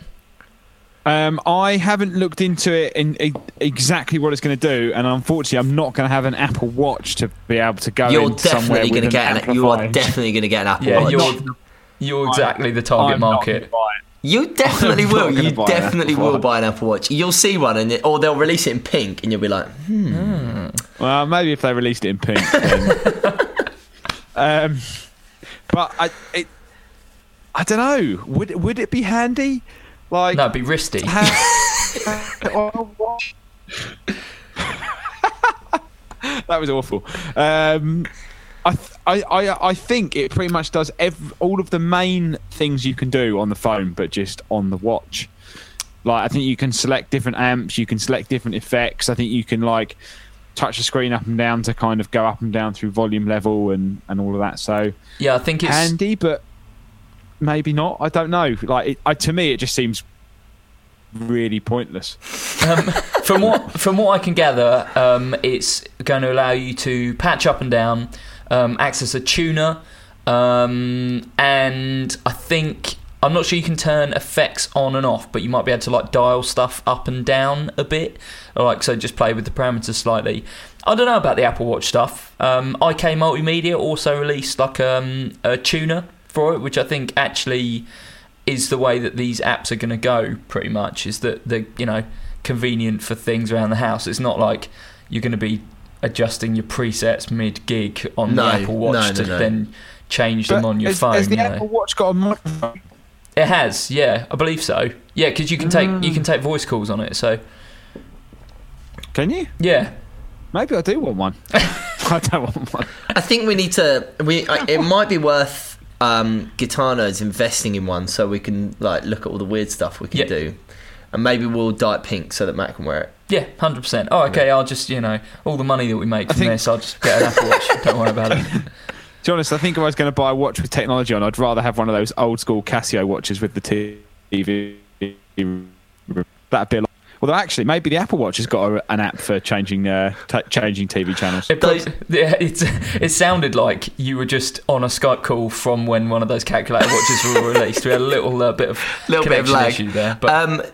Speaker 5: I haven't looked into it in exactly what it's going to do, and unfortunately, I'm not going to have an Apple Watch to be able to go in somewhere with an amplifier.
Speaker 4: You are definitely going to get an Apple Watch.
Speaker 3: You're exactly the target market.
Speaker 4: You definitely will. You definitely will buy an Apple Watch. You'll see one, or they'll release it in pink, and you'll be like,
Speaker 5: Well, maybe if they released it in pink. Then. But I don't know. Would it be handy? No,
Speaker 3: it'd be wristy.
Speaker 5: That was awful. I think it pretty much does all of the main things you can do on the phone, but just on the watch. I think you can select different amps, you can select different effects. I think you can touch the screen up and down to kind of go up and down through volume level and all of that. So
Speaker 3: yeah, I think it's
Speaker 5: handy, but maybe not. I don't know. To me, it just seems really pointless.
Speaker 3: From what I can gather, it's going to allow you to patch up and down, access a tuner, and I think, I'm not sure you can turn effects on and off, but you might be able to dial stuff up and down a bit, so just play with the parameters slightly. I don't know about the Apple Watch stuff. IK Multimedia also released a tuner for it, which I think actually is the way that these apps are going to go, pretty much, is that they're convenient for things around the house. It's not like you're going to be adjusting your presets mid-gig on the Apple Watch then change them on your phone.
Speaker 5: Has the Apple Watch got a microphone?
Speaker 3: It has, yeah, I believe so. Yeah, because you can take voice calls on it. So
Speaker 5: can you?
Speaker 3: Yeah.
Speaker 5: Maybe I do want one. I don't want one.
Speaker 4: I think we need to. It might be worth Guitar Nerds investing in one so we can look at all the weird stuff we can do, and maybe we'll dye it pink so that Matt can wear it.
Speaker 3: Yeah, 100%. Oh, okay. I'll just all the money that we make from this, I'll just get an Apple Watch. Don't worry about it.
Speaker 5: To be honest, I think if I was going to buy a watch with technology on, I'd rather have one of those old school Casio watches with the TV. That'd be although actually, maybe the Apple Watch has got an app for changing TV channels.
Speaker 3: It sounded like you were just on a Skype call from when one of those calculator watches were released. We had a little bit of lag issue there. But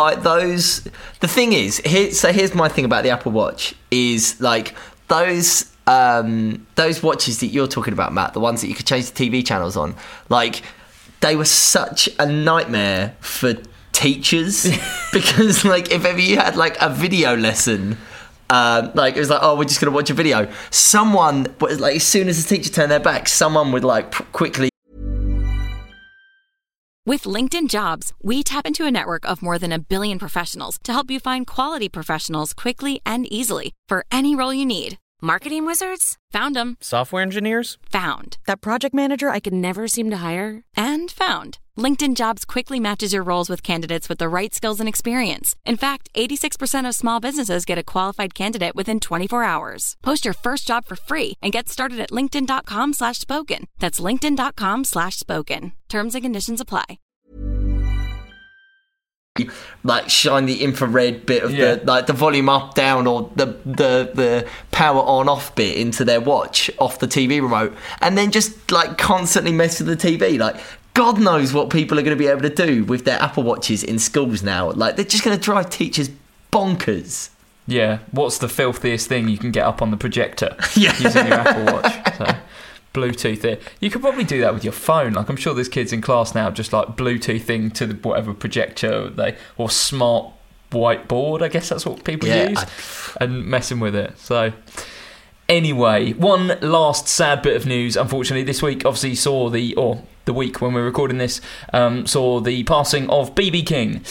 Speaker 4: the thing is, here's my thing about the Apple Watch is those watches that you're talking about, Matt, the ones that you could change the TV channels on, they were such a nightmare for teachers because if ever you had a video lesson, it was we're just gonna watch a video, someone as soon as the teacher turned their back, someone would quickly.
Speaker 6: With LinkedIn Jobs, we tap into a network of more than 1 billion professionals to help you find quality professionals quickly and easily for any role you need. Marketing wizards? Found them.
Speaker 7: Software engineers?
Speaker 6: Found. That project manager I could never seem to hire? And found. LinkedIn Jobs quickly matches your roles with candidates with the right skills and experience. In fact, 86% of small businesses get a qualified candidate within 24 hours. Post your first job for free and get started at linkedin.com/spoken. That's linkedin.com/spoken. Terms and conditions apply.
Speaker 4: Like shine the infrared bit of the volume up, down, or the power on off bit into their watch off the TV remote, and then just like constantly mess with the TV. Like God knows what people are going to be able to do with their Apple Watches in schools now. Like they're just going to drive teachers bonkers.
Speaker 3: Yeah, what's the filthiest thing you can get up on the projector using your Apple Watch? So, Bluetooth it. You could probably do that with your phone. Like I'm sure there's kids in class now just like Bluetoothing to whatever projector or smart whiteboard. I guess that's what people use, and messing with it. So anyway, one last sad bit of news. Unfortunately, this week obviously saw the week when we're recording this saw the passing of BB King,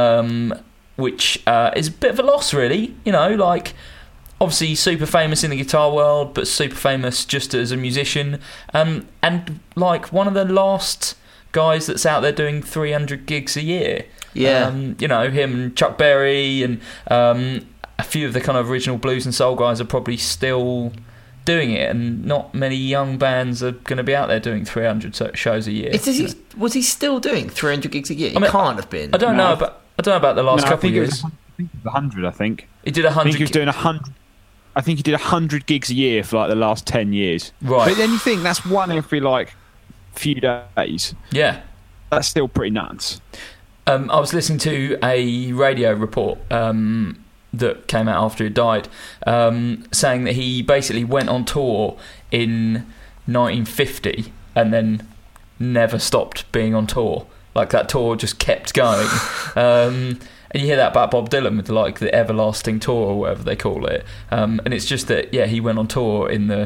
Speaker 3: which is a bit of a loss, really. You know, like. Obviously super famous in the guitar world, but super famous just as a musician, and like one of the last guys that's out there doing 300 gigs a year.
Speaker 4: Yeah.
Speaker 3: You know, him and Chuck Berry and a few of the kind of original blues and soul guys are probably still doing it, and not many young bands are going to be out there doing 300 shows a year.
Speaker 4: Was he still doing 300 gigs a year? He can't have been.
Speaker 3: I don't know about the last couple of years.
Speaker 5: I think it was 100. I think
Speaker 3: he did 100.
Speaker 5: I think he was doing 100. I think he did 100 gigs a year for like the last 10 years.
Speaker 3: Right.
Speaker 5: But then you think that's one every like few days.
Speaker 3: Yeah.
Speaker 5: That's still pretty nuts.
Speaker 3: I was listening to a radio report that came out after he died, saying that he basically went on tour in 1950 and then never stopped being on tour. Like that tour just kept going. And you hear that about Bob Dylan with like the Everlasting Tour or whatever they call it, and it's just that he went on tour in the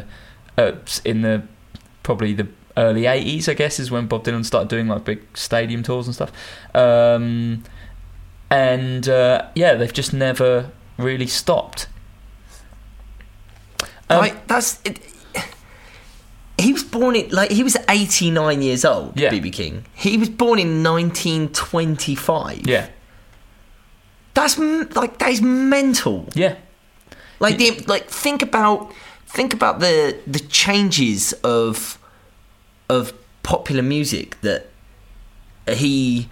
Speaker 3: probably the early 80s, I guess, is when Bob Dylan started doing like big stadium tours and stuff, they've just never really stopped.
Speaker 4: That's it. He was born he was 89 years old. BB King. He was born in 1925.
Speaker 3: Yeah.
Speaker 4: That is mental.
Speaker 3: Yeah.
Speaker 4: Think about the changes of popular music that he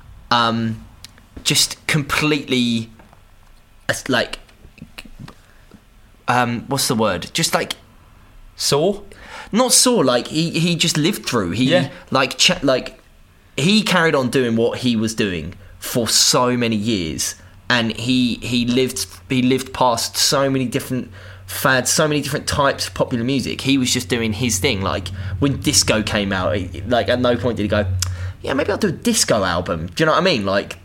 Speaker 4: just completely what's the word? Just like
Speaker 3: saw?
Speaker 4: Not saw, like he just lived through. He he carried on doing what he was doing for so many years. And he lived past so many different fads, so many different types of popular music. He was just doing his thing. Like when disco came out, like at no point did he go, yeah, maybe I'll do a disco album. Do you know what I mean? Like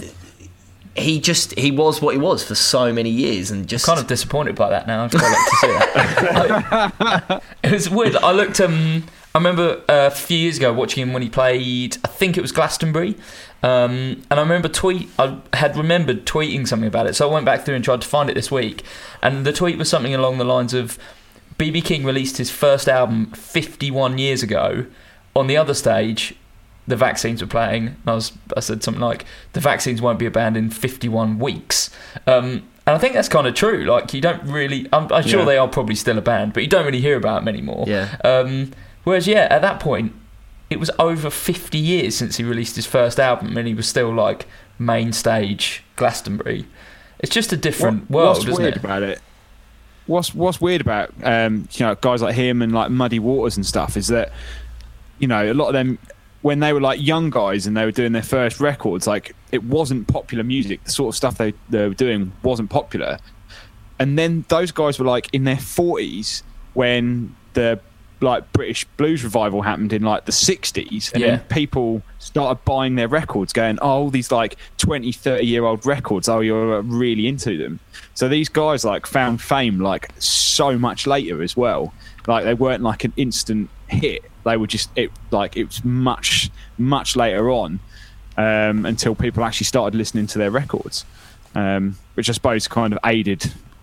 Speaker 4: he was what he was for so many years, and just
Speaker 3: I'm kind of disappointed by that now. I'd quite like to see that. It was weird. I looked. I remember a few years ago watching him when he played. I think it was Glastonbury. And I remember I had remembered tweeting something about it, so I went back through and tried to find it this week, and the tweet was something along the lines of BB King released his first album 51 years ago. On the other stage, the Vaccines were playing. I said something like, the Vaccines won't be a band in 51 weeks. And I think that's kind of true. Like, you don't really... I'm sure they are probably still a band, but you don't really hear about them anymore.
Speaker 4: Yeah.
Speaker 3: Whereas, at that point, it was over 50 years since he released his first album, and he was still like main stage Glastonbury. It's just a different world, isn't it?
Speaker 5: What's weird about it? What's weird about guys like him and like Muddy Waters and stuff is that a lot of them, when they were like young guys and they were doing their first records, like it wasn't popular music. The sort of stuff they were doing wasn't popular, and then those guys were like in their 40s when the like British blues revival happened in like the 60s, and then people started buying their records going, all these like 20-30 year old records, you're really into them. So these guys like found fame like so much later as well. Like they weren't like an instant hit, they were just it was much later on, until people actually started listening to their records, which I suppose kind of aided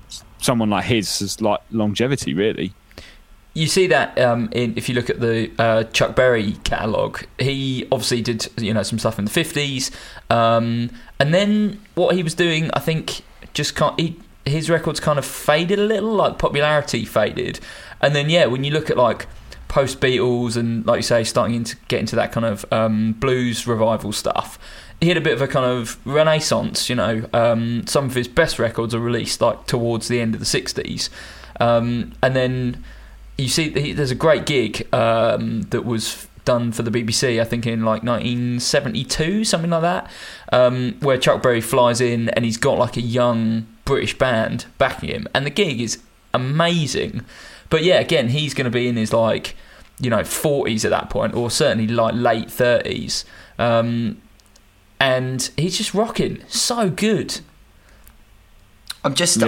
Speaker 5: someone like his like longevity, really.
Speaker 3: You see that if you look at the Chuck Berry catalogue, he obviously did some stuff in the 50s, and then what he was doing, I think, his records kind of faded a little, like popularity faded, and then when you look at like post Beatles and, like you say, starting to get into that kind of blues revival stuff, he had a bit of a kind of renaissance. Some of his best records are released like towards the end of the 60s, and then you see there's a great gig that was done for the BBC, I think in like 1972, something like that, where Chuck Berry flies in and he's got like a young British band backing him, and the gig is amazing. But again, he's going to be in his like 40s at that point, or certainly like late 30s, and he's just rocking, so good.
Speaker 4: I just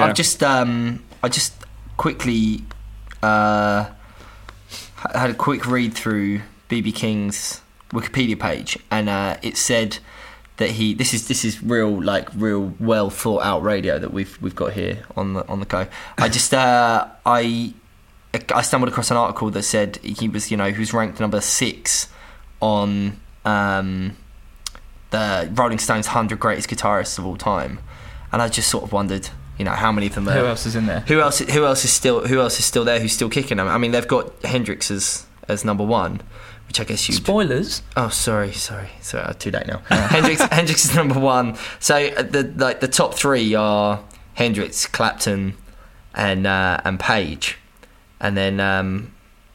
Speaker 4: quickly had a quick read through BB King's Wikipedia page, and it said that this is real well thought out radio that we've got here on the go. I stumbled across an article that said he was ranked number 6 on the Rolling Stones 100 greatest guitarists of all time, and I just sort of wondered, how many of them are...
Speaker 3: Who else is in there?
Speaker 4: Who else is still there? Who's still kicking them? I mean, they've got Hendrix as number 1, which I guess you...
Speaker 3: Spoilers.
Speaker 4: Oh, sorry. Too late now. Hendrix is number 1. So the top 3 are Hendrix, Clapton, and Page, and then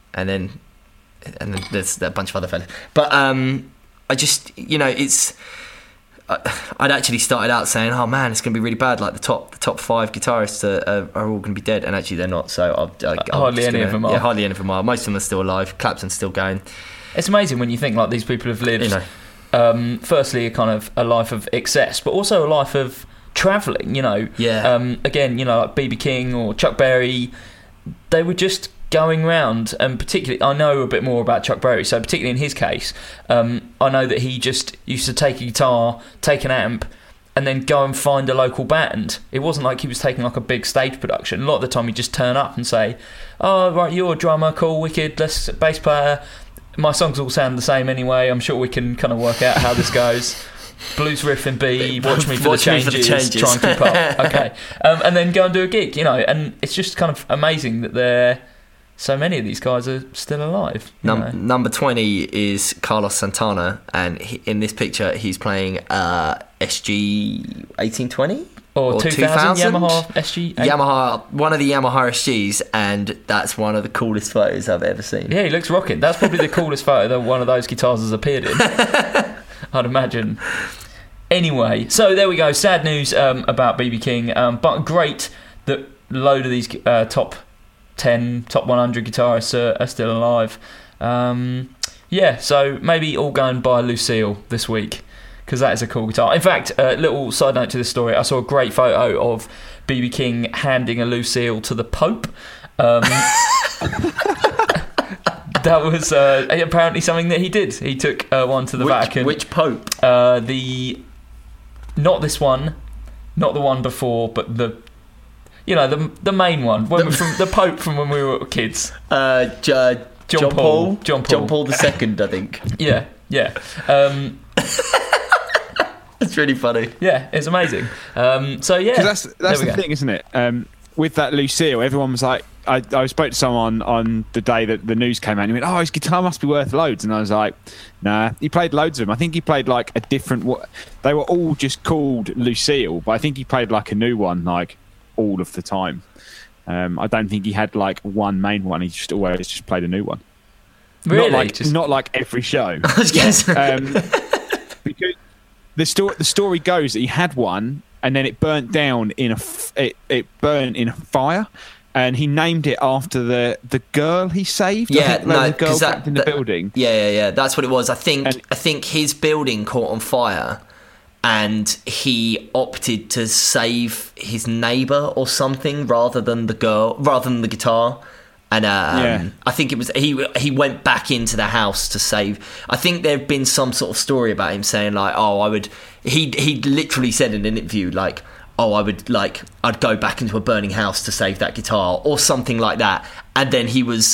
Speaker 4: there's a bunch of other fellas. But I just it's. I'd actually started out saying, "Oh man, it's going to be really bad. Like the top 5 guitarists are all going to be dead," and actually they're not. So
Speaker 3: hardly any of them are.
Speaker 4: Yeah, hardly any of them are. Most of them are still alive. Clapton's still going.
Speaker 3: It's amazing when you think like these people have lived. Firstly, a kind of a life of excess, but also a life of travelling.
Speaker 4: Yeah.
Speaker 3: Again, like BB King or Chuck Berry, they were just going round, and particularly I know a bit more about Chuck Berry, so particularly in his case, I know that he just used to take a guitar, take an amp, and then go and find a local band. It wasn't like he was taking like a big stage production. A lot of the time he'd just turn up and say, "Oh right, you're a drummer, cool, wicked, let's bass player. My songs all sound the same anyway, I'm sure we can kind of work out how this goes. Blues riff in B, watch me for the changes, try and keep up." Okay. And then go and do a gig, and it's just kind of amazing that so many of these guys are still alive.
Speaker 4: Number 20 is Carlos Santana, and in this picture he's playing SG 1820
Speaker 3: or 2000 Yamaha SG.
Speaker 4: Yamaha, one of the Yamaha SGs, and that's one of the coolest photos I've ever seen.
Speaker 3: Yeah, he looks rocking. That's probably the coolest photo that one of those guitars has appeared in, I'd imagine. Anyway, so there we go. Sad news about BB King, but great that a load of these top 10, top 100 guitarists are still alive. So maybe all go and buy Lucille this week, because that is a cool guitar. In fact, a little side note to this story, I saw a great photo of BB King handing a Lucille to the Pope. That was apparently something that he did. He took one to the Vatican.
Speaker 4: Which Pope?
Speaker 3: Not this one, not the one before, but the main one, from the Pope from when we were kids.
Speaker 4: John Paul II, I think.
Speaker 3: Yeah.
Speaker 4: It's really funny.
Speaker 3: Yeah, it's amazing. That's
Speaker 5: the thing, isn't it? With that Lucille, everyone was like, I spoke to someone on the day that the news came out, and he went, "Oh, his guitar must be worth loads," and I was like, "Nah, he played loads of them. I think he played like a different. They were all just called Lucille, but I think he played like a new one, like all of the time. I don't think he had like one main one. He just always just played a new one.
Speaker 3: Really,
Speaker 5: not like every show.
Speaker 4: Yes.
Speaker 5: Because the story goes that he had one, and then it burnt down it burned in a fire, and he named it after the girl he saved.
Speaker 4: Yeah,
Speaker 5: the girl trapped in the building.
Speaker 4: Yeah. That's what it was. I think his building caught on fire, and he opted to save his neighbour or something rather than the guitar. And I think it was he went back into the house to save. I think there'd been some sort of story about him saying like, he literally said in an interview like, I'd go back into a burning house to save that guitar or something like that. And then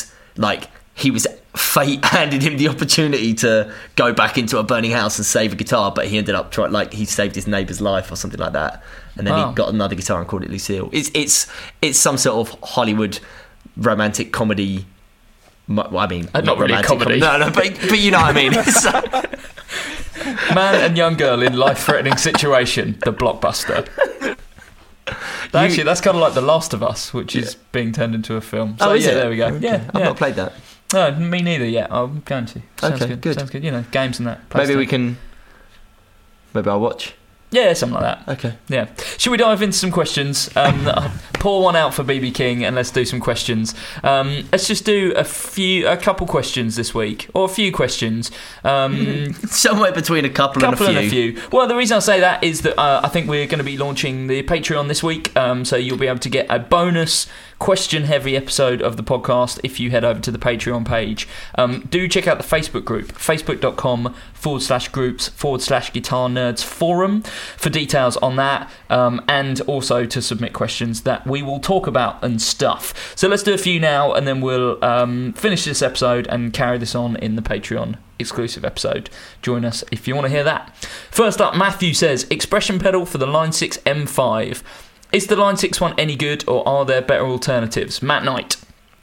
Speaker 4: fate handed him the opportunity to go back into a burning house and save a guitar, but he ended up he saved his neighbour's life or something like that. And then he got another guitar and called it Lucille. It's some sort of Hollywood romantic comedy. I mean,
Speaker 3: not really a comedy.
Speaker 4: No, but you know what I mean.
Speaker 3: Man and young girl in life-threatening situation. The blockbuster. Actually, that's kind of like The Last of Us, which is being turned into a film. So,
Speaker 4: is it?
Speaker 3: There we go.
Speaker 4: Okay.
Speaker 3: Yeah,
Speaker 4: I've not played that.
Speaker 3: No, me neither yet. I'm going to. Sounds good. Sounds good. You know, games and that.
Speaker 4: Maybe I'll watch.
Speaker 3: Yeah, something like that.
Speaker 4: Okay.
Speaker 3: Yeah. Should we dive into some questions? Pour one out for BB King and let's do some questions. Let's just do a couple questions this week, or a few questions.
Speaker 4: Somewhere between a couple and a few.
Speaker 3: Well, the reason I say that is that I think we're going to be launching the Patreon this week, so you'll be able to get a bonus question-heavy episode of the podcast if you head over to the Patreon page. Do check out the Facebook group, facebook.com/groups/Guitar Nerds Forum for details on that, and also to submit questions that we will talk about and stuff. So let's do a few now, and then we'll finish this episode and carry this on in the Patreon exclusive episode. Join us if you want to hear that. First up, Matthew says, expression pedal for the Line 6 M5. Is the Line 6 one any good, or are there better alternatives? Matt Knight.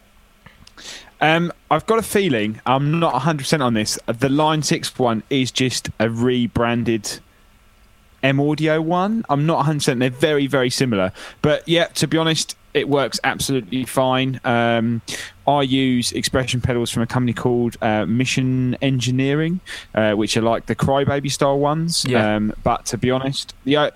Speaker 5: I've got a feeling, I'm not 100% on this, the Line 6 one is just a rebranded M-Audio one. I'm not 100%. They're very, very similar. But yeah, to be honest, it works absolutely fine. I use expression pedals from a company called Mission Engineering, which are like the Crybaby style ones. Yeah. But to be honest,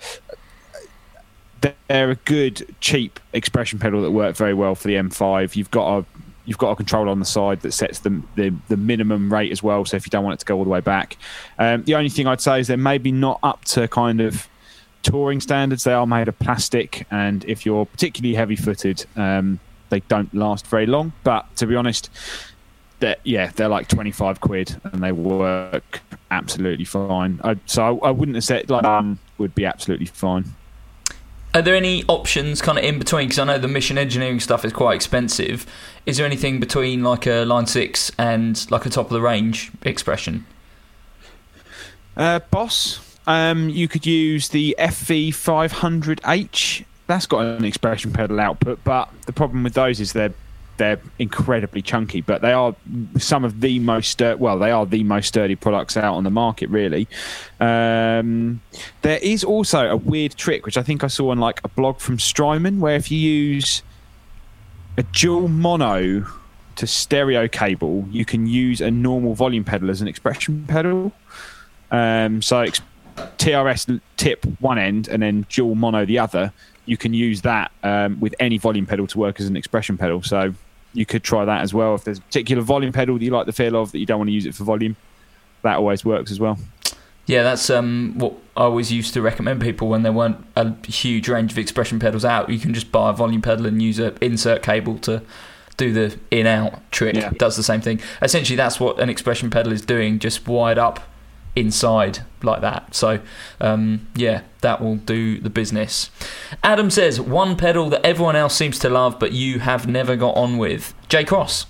Speaker 5: they're a good, cheap expression pedal that work very well for the M5. You've got a control on the side that sets the minimum rate as well, so if you don't want it to go all the way back. The only thing I'd say is they're maybe not up to kind of touring standards. They are made of plastic, and if you're particularly heavy-footed, they don't last very long. But to be honest, they're like 25 quid, and they work absolutely fine. So I wouldn't have said would be absolutely fine.
Speaker 3: Are there any options kind of in between? Because I know the Mission Engineering stuff is quite expensive. Is there anything between like a Line 6 and like a top-of-the-range expression?
Speaker 5: Boss, you could use the FV500H. That's got an expression pedal output, but the problem with those is they're incredibly chunky, but they are some of the most sturdy products out on the market, really. There is also a weird trick which I think I saw on like a blog from Strymon, where if you use a dual mono to stereo cable, you can use a normal volume pedal as an expression pedal. So TRS tip one end and then dual mono the other. You can use that with any volume pedal to work as an expression pedal. So you could try that as well. If there's a particular volume pedal that you like the feel of that you don't want to use it for volume, that always works as well.
Speaker 3: Yeah, that's what I always used to recommend people when there weren't a huge range of expression pedals out. You can just buy a volume pedal and use an insert cable to do the in-out trick. Yeah. It does the same thing. Essentially, that's what an expression pedal is doing, just wired up inside like that. So that will do the business. Adam says, one pedal that everyone else seems to love but you have never got on with. Jay Cross.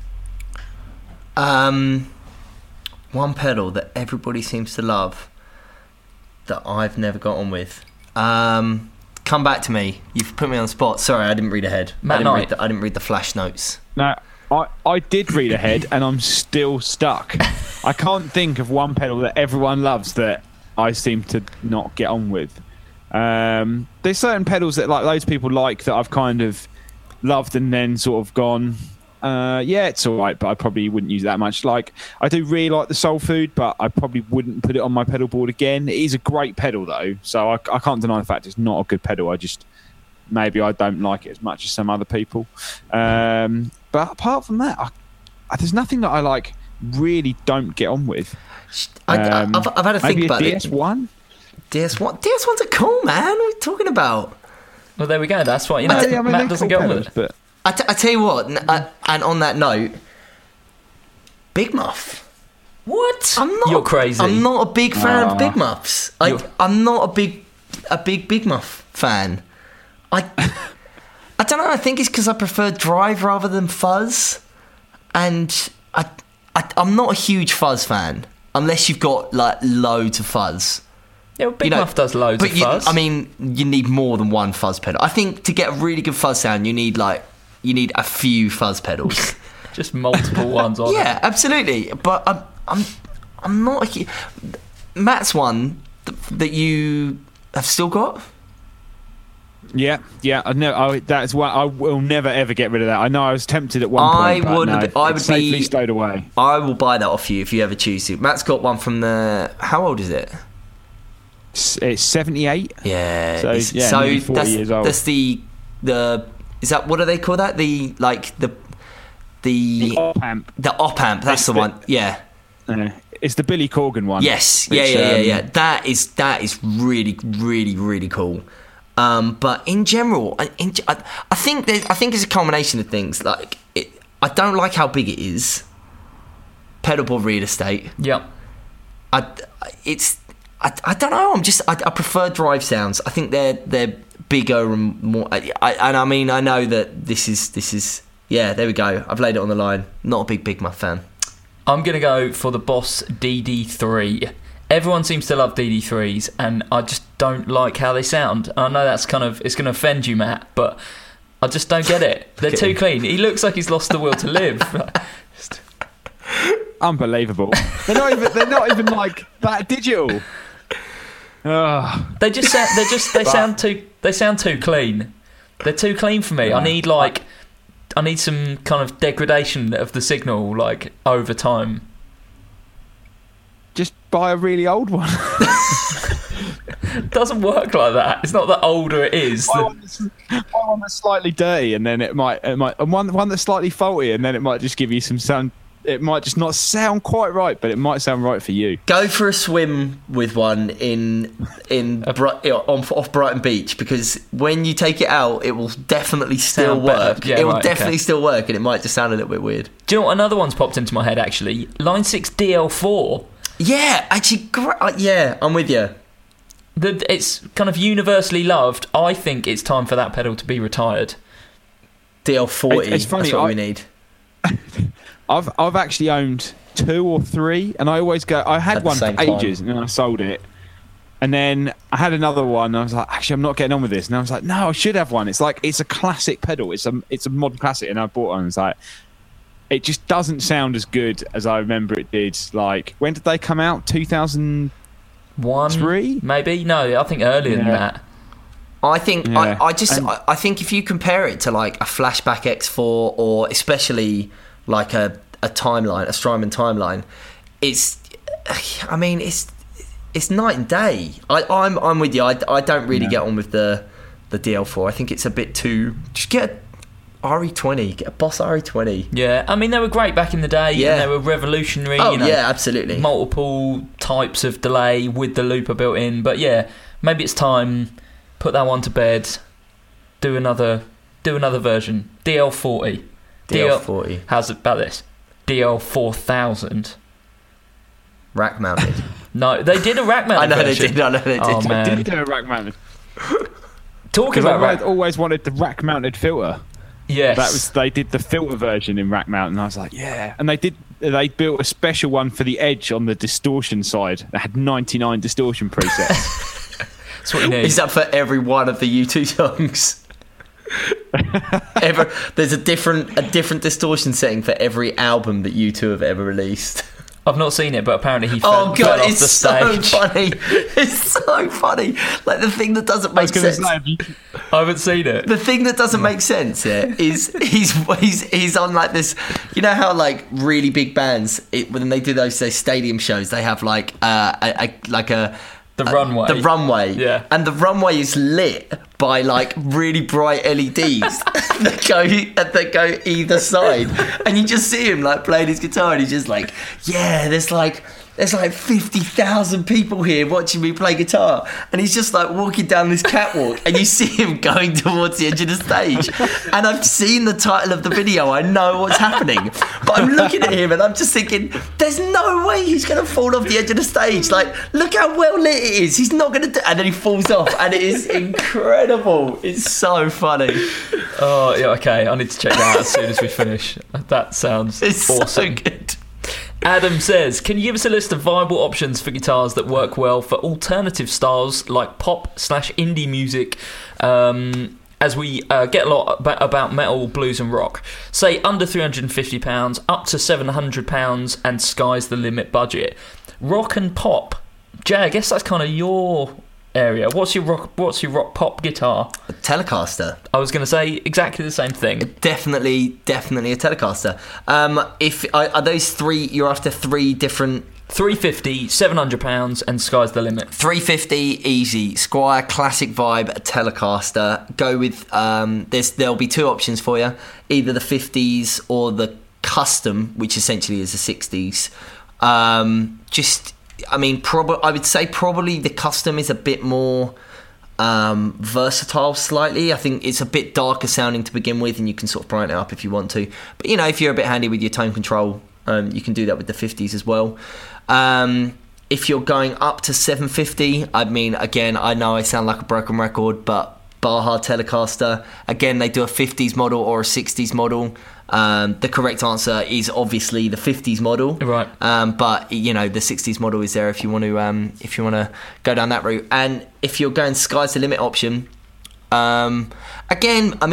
Speaker 4: One pedal that everybody seems to love that I've never got on with. Come back to me. You've put me on the spot. Sorry, I didn't read ahead. I didn't read the flash notes.
Speaker 5: No, I did read ahead and I'm still stuck. I can't think of one pedal that everyone loves that I seem to not get on with. There's certain pedals that like loads of people like that I've kind of loved and then sort of gone, it's all right, but I probably wouldn't use it that much. Like, I do really like the Soul Food, but I probably wouldn't put it on my pedal board again. It is a great pedal though, so I can't deny the fact it's not a good pedal. Maybe I don't like it as much as some other people. But apart from that, there's nothing that I like really don't get on with.
Speaker 4: I've had a think about it.
Speaker 5: DS1?
Speaker 4: DS1's a cool, man. What are we talking about?
Speaker 3: Well, there we go. That's what, Matt doesn't get on with it.
Speaker 5: But
Speaker 4: I tell you what, and on that note, Big Muff.
Speaker 3: What? You're crazy.
Speaker 4: I'm not a big fan of Big Muffs. I'm not a big a big Muff fan. I don't know. I think it's because I prefer drive rather than fuzz, and I'm not a huge fuzz fan unless you've got like loads of fuzz.
Speaker 3: Yeah, well, Big Muff does loads of fuzz.
Speaker 4: I mean, you need more than one fuzz pedal. I think to get a really good fuzz sound, you need a few fuzz pedals.
Speaker 3: Just multiple ones on.
Speaker 4: Yeah, absolutely. But I'm not a Matt's one that you have still got.
Speaker 5: Yeah. That's why I will never ever get rid of that. I know I was tempted at one point. I would safely stowed away.
Speaker 4: I will buy that off you if you ever choose to. Matt's got one from the. How old is it?
Speaker 5: It's 78.
Speaker 4: Yeah.
Speaker 5: So nearly 40 years old.
Speaker 4: That's the. Is that, what do they call that? The
Speaker 5: op amp.
Speaker 4: The op amp. That's the one. Yeah.
Speaker 5: It's the Billy Corgan one.
Speaker 4: Yes. Yeah. That is really, really, really cool. But in general, I think it's a combination of things. Like, I don't like how big it is. Pedalboard real estate.
Speaker 3: Yep.
Speaker 4: I don't know. I prefer drive sounds. I think they're bigger and more. I mean, I know that this is. Yeah, there we go. I've laid it on the line. Not a big Muff fan.
Speaker 3: I'm gonna go for the Boss DD3. Everyone seems to love DD3s, and I just don't like how they sound. I know it's going to offend you, Matt, but I just don't get it. They're too clean. He looks like he's lost the will to live.
Speaker 5: Unbelievable. They're not even like that digital.
Speaker 3: They sound too clean. They're too clean for me. I need some kind of degradation of the signal, like, over time.
Speaker 5: Just buy a really old one.
Speaker 3: It doesn't work like that. It's not the older it is.
Speaker 5: One that's slightly dirty, and then it might, and one that's slightly faulty, and then it might just give you some sound. It might just not sound quite right, but it might sound right for you.
Speaker 4: Go for a swim with one off Brighton Beach, because when you take it out, it will definitely still work.
Speaker 3: Yeah,
Speaker 4: it will definitely still work, and it might just sound a little bit weird.
Speaker 3: Do you know what another one's popped into my head, actually? Line 6 DL4.
Speaker 4: Yeah, actually, yeah, I'm with you.
Speaker 3: It's kind of universally loved. I think it's time for that pedal to be retired.
Speaker 4: DL40,
Speaker 5: it's funny,
Speaker 4: that's what we need.
Speaker 5: I've actually owned 2 or 3, and I always go. I had one for ages, and then I sold it, and then I had another one. And I was like, actually, I'm not getting on with this, and I was like, no, I should have one. It's like, it's a classic pedal. It's a modern classic, and I bought one. And it's like, it just doesn't sound as good as I remember it did. Like, when did they come out? 2001, 3,
Speaker 3: maybe? No, I think earlier than that.
Speaker 4: I think I think if you compare it to like a Flashback X4, or especially like a timeline, a Strymon timeline, it's night and day. I'm with you. I don't really get on with the DL4. I think it's a bit too. Just get a RE20, get a Boss RE20.
Speaker 3: Yeah, I mean, they were great back in the day, and they were revolutionary.
Speaker 4: Oh, yeah, absolutely.
Speaker 3: Multiple types of delay with the looper built in. But yeah, maybe it's time, put that one to bed, do another version. DL40.
Speaker 4: DL40.
Speaker 3: How's it about this? DL4000.
Speaker 4: Rack mounted.
Speaker 3: No, they did a rack mounted version.
Speaker 4: I know they did.
Speaker 3: Oh, man.
Speaker 5: They did do a rack mounted.
Speaker 3: Talking about
Speaker 5: I always wanted the rack mounted filter.
Speaker 3: Yes.
Speaker 5: They did the filter version in rack mount, and I was like, yeah. And they built a special one for the Edge on the distortion side. They had 99 distortion presets.
Speaker 3: That's what you need.
Speaker 4: Is that for every one of the U2 songs? There's a different distortion setting for every album that U2 have ever released.
Speaker 3: I've not seen it, but apparently he fell off the stage.
Speaker 4: It's so funny. It's so funny. Like, the thing that doesn't make sense.
Speaker 3: I haven't seen it.
Speaker 4: The thing that doesn't make sense is he's on like this. You know how like really big bands, when they do those stadium shows, they have like
Speaker 3: the runway.
Speaker 4: The runway.
Speaker 3: Yeah.
Speaker 4: And the runway is lit by like really bright LEDs that go either side. And you just see him like playing his guitar, and he's just like, yeah, there's like there's like 50,000 people here watching me play guitar. And he's just like walking down this catwalk and you see him going towards the edge of the stage. And I've seen the title of the video. I know what's happening. But I'm looking at him and I'm just thinking, there's no way he's going to fall off the edge of the stage. Like, look how well lit it is. He's not going to do... And then he falls off and it is incredible. It's so funny.
Speaker 3: Oh, yeah, okay. I need to check that out as soon as we finish. That sounds awesome.
Speaker 4: So good.
Speaker 3: Adam says, can you give us a list of viable options for guitars that work well for alternative styles like pop/indie music, as we get a lot about metal, blues and rock? Say under £350, up to £700 and sky's the limit budget. Rock and pop. Jay, I guess that's kind of your area. What's your rock pop guitar?
Speaker 4: A Telecaster.
Speaker 3: I was going to say exactly the same thing.
Speaker 4: Definitely a Telecaster. Are those three? You're after three different.
Speaker 3: £350, £700 and sky's the limit.
Speaker 4: £350 easy. Squire classic vibe Telecaster. Go with there'll be two options for you. Either the 50s or the custom, which essentially is the 60s. I would say probably the custom is a bit more versatile slightly. I think it's a bit darker sounding to begin with, and you can sort of brighten it up if you want to. But, if you're a bit handy with your tone control, you can do that with the 50s as well. If you're going up to $750, again, I know I sound like a broken record, but Baja Telecaster, again, they do a 50s model or a 60s model. The correct answer is obviously the 50s model,
Speaker 3: right?
Speaker 4: But the 60s model is there if you want to go down that route. And if you're going sky's the limit option, again,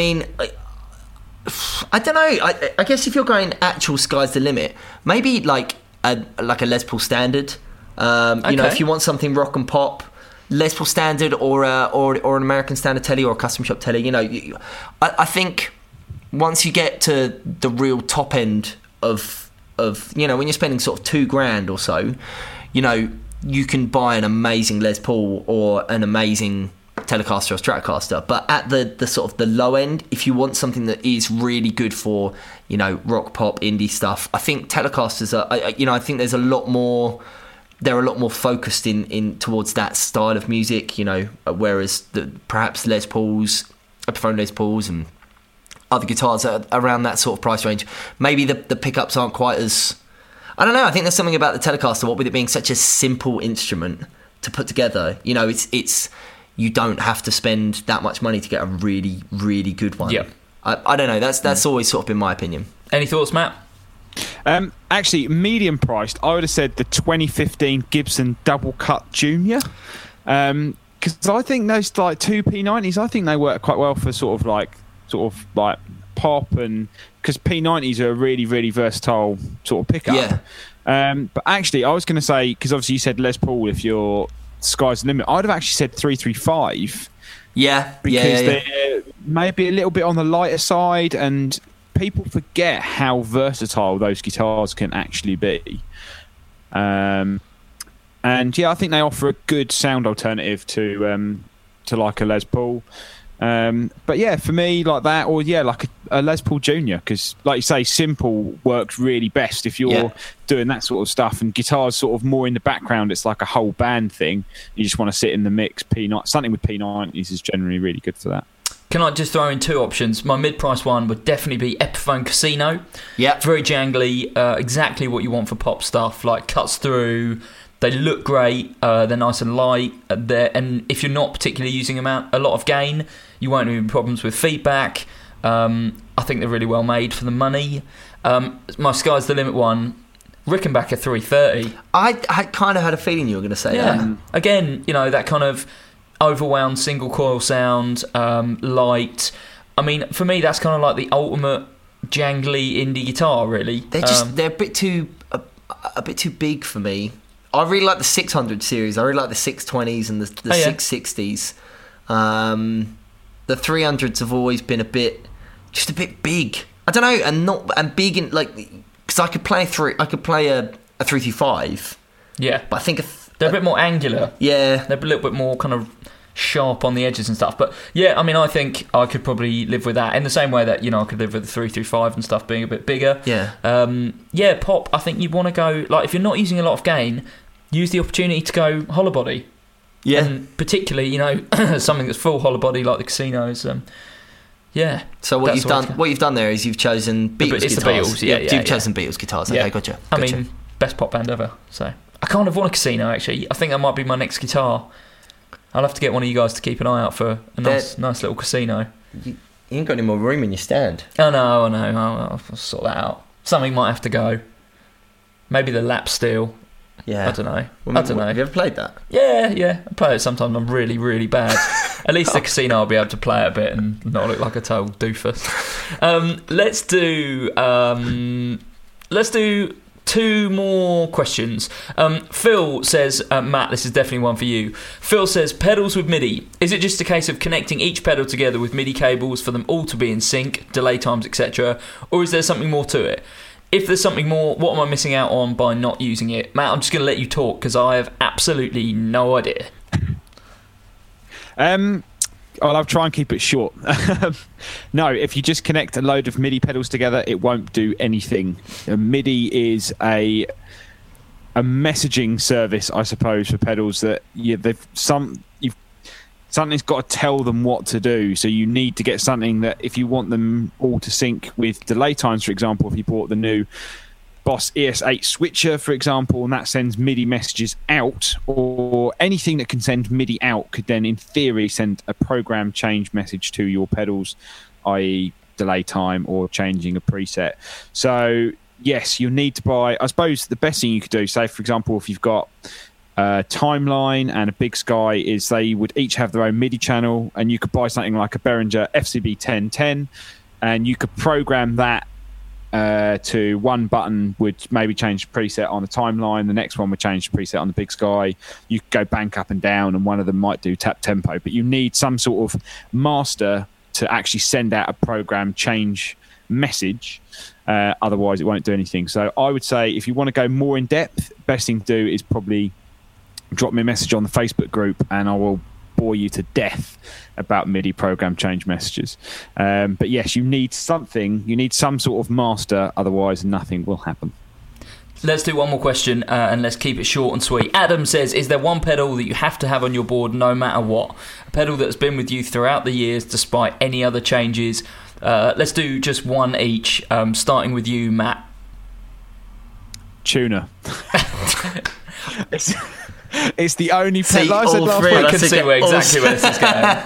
Speaker 4: I don't know. I guess if you're going actual sky's the limit, maybe like a Les Paul Standard. If you want something rock and pop, Les Paul Standard or an American Standard Telly or a custom shop Telly. I think. Once you get to the real top end of when you're spending sort of $2,000 or so, you can buy an amazing Les Paul or an amazing Telecaster or Stratocaster. But at the sort of the low end, if you want something that is really good for rock, pop, indie stuff, I think Telecasters are. I think there's a lot more. They're a lot more focused in towards that style of music. Whereas perhaps Les Pauls, Epiphone Les Pauls and other guitars are around that sort of price range. Maybe the pickups aren't quite as... I don't know, I think there's something about the Telecaster, what with it being such a simple instrument to put together. It's you don't have to spend that much money to get a really, really good one.
Speaker 3: Yeah.
Speaker 4: I don't know, that's always sort of been my opinion.
Speaker 3: Any thoughts, Matt?
Speaker 5: Actually, medium priced, I would have said the 2015 Gibson Double Cut Junior. Because I think those like two P90s, I think they work quite well for sort of like pop, and because P90s are a really, really versatile sort of pickup.
Speaker 4: Yeah.
Speaker 5: But actually, I was going to say, because obviously you said Les Paul, if your sky's the limit, I'd have actually said 335.
Speaker 4: Yeah.
Speaker 5: Because they're maybe a little bit on the lighter side, and people forget how versatile those guitars can actually be. And yeah, I think they offer a good sound alternative to like a Les Paul. But yeah, for me, like that, or like a Les Paul Junior, because like you say, simple works really best if you're doing that sort of stuff, and guitar's sort of more in the background. It's like a whole band thing. You just want to sit in the mix. Something with P90s is generally really good for that.
Speaker 3: Can I just throw in two options? My mid-price one would definitely be Epiphone Casino.
Speaker 4: Yeah,
Speaker 3: very jangly, exactly what you want for pop stuff. Like cuts through. They look great. They're nice and light. And if you're not particularly using a lot of gain, you won't have any problems with feedback. I think they're really well made for the money. My sky's the limit one, Rickenbacker 330.
Speaker 4: I kind of had a feeling you were going to say that.
Speaker 3: Again, that kind of overwound single coil sound, light. For me, that's kind of like the ultimate jangly indie guitar. Really,
Speaker 4: they're a bit too big for me. I really like the 600 series. I really like the 620s and the 660s. The 300s have always been a bit big. I don't know, and big in like, because I could play a 335.
Speaker 3: Yeah,
Speaker 4: but I think
Speaker 3: they're a bit more angular.
Speaker 4: Yeah,
Speaker 3: they're a little bit more kind of sharp on the edges and stuff. But yeah, I mean, I think I could probably live with that in the same way that, you know, I could live with the 335 and stuff being a bit bigger.
Speaker 4: Yeah.
Speaker 3: Pop, I think you want to go, like, if you're not using a lot of gain, use the opportunity to go hollow body.
Speaker 4: Yeah.
Speaker 3: And particularly, you know, something that's full hollow body like the Casinos. Yeah.
Speaker 4: So what you've done there is you've chosen Beatles guitars.
Speaker 3: It's the Beatles,
Speaker 4: You've chosen Beatles guitars. Okay, gotcha.
Speaker 3: I mean, best pop band ever. So I kind of want a Casino, actually. I think that might be my next guitar. I'll have to get one of you guys to keep an eye out for a nice little Casino.
Speaker 4: You ain't got any more room in your stand.
Speaker 3: I know. I'll sort that out. Something might have to go. Maybe the lap steel.
Speaker 4: Yeah.
Speaker 3: I don't know.
Speaker 4: Have you ever played that?
Speaker 3: Yeah. I play it sometimes. I'm really, really bad. At least the Casino, I'll be able to play it a bit and not look like a total doofus. Let's do 2 more questions. Phil says, Matt, this is definitely one for you. Phil says, pedals with MIDI. Is it just a case of connecting each pedal together with MIDI cables for them all to be in sync, delay times, etc., or is there something more to it? If there's something more, what am I missing out on by not using it? Matt, I'm just going to let you talk because I have absolutely no idea.
Speaker 5: I'll try and keep it short. No, if you just connect a load of MIDI pedals together, it won't do anything. MIDI is a messaging service, I suppose, for pedals that something's got to tell them what to do. So you need to get something that, if you want them all to sync with delay times, for example, if you bought the new Boss ES8 switcher, for example, and that sends MIDI messages out, or anything that can send MIDI out could then, in theory, send a program change message to your pedals, i.e. delay time or changing a preset. So, yes, you need to buy... I suppose the best thing you could do, say, for example, if you've got Timeline and a Big Sky, is they would each have their own MIDI channel, and you could buy something like a Behringer FCB 1010, and you could program that to one button would maybe change the preset on the Timeline, the next one would change the preset on the Big Sky. You could go bank up and down, and one of them might do tap tempo, but you need some sort of master to actually send out a program change message. Otherwise it won't do anything. So I would say, if you want to go more in depth, best thing to do is probably drop me a message on the Facebook group, and I will bore you to death about MIDI program change messages. But yes, you need some sort of master, otherwise nothing will happen.
Speaker 3: Let's do one more question, and let's keep it short and sweet. Adam says, is there one pedal that you have to have on your board no matter what? A pedal that has been with you throughout the years despite any other changes. Let's do just one each, starting with you, Matt.
Speaker 5: Tuner. It's the only pedal. I said last week.
Speaker 3: I can see exactly where this is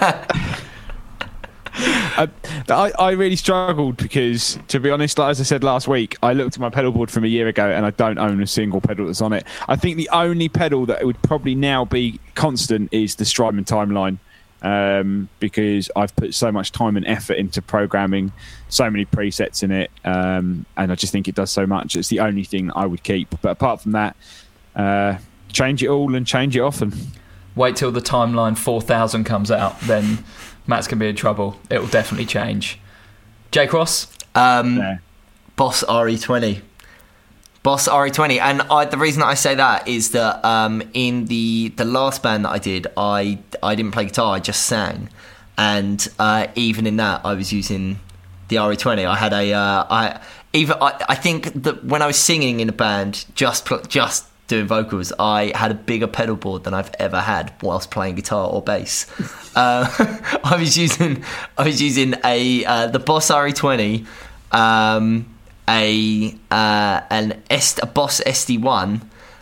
Speaker 3: going.
Speaker 5: I really struggled because, to be honest, like as I said last week, I looked at my pedal board from a year ago and I don't own a single pedal that's on it. I think the only pedal that would probably now be constant is the Strymon Timeline, because I've put so much time and effort into programming so many presets in it, and I just think it does so much. It's the only thing I would keep. But apart from that, change it all and change it often.
Speaker 3: Wait till the Timeline 4000 comes out, then Matt's going to be in trouble. It will definitely change. J Cross?
Speaker 4: Boss RE20. Boss RE20. And the reason that I say that is that in the last band that I did, I didn't play guitar, I just sang. And even in that, I was using the RE20. I had I think that when I was singing in a band, just doing vocals, I had a bigger pedal board than I've ever had whilst playing guitar or bass. I was using the Boss RE20, a Boss SD1.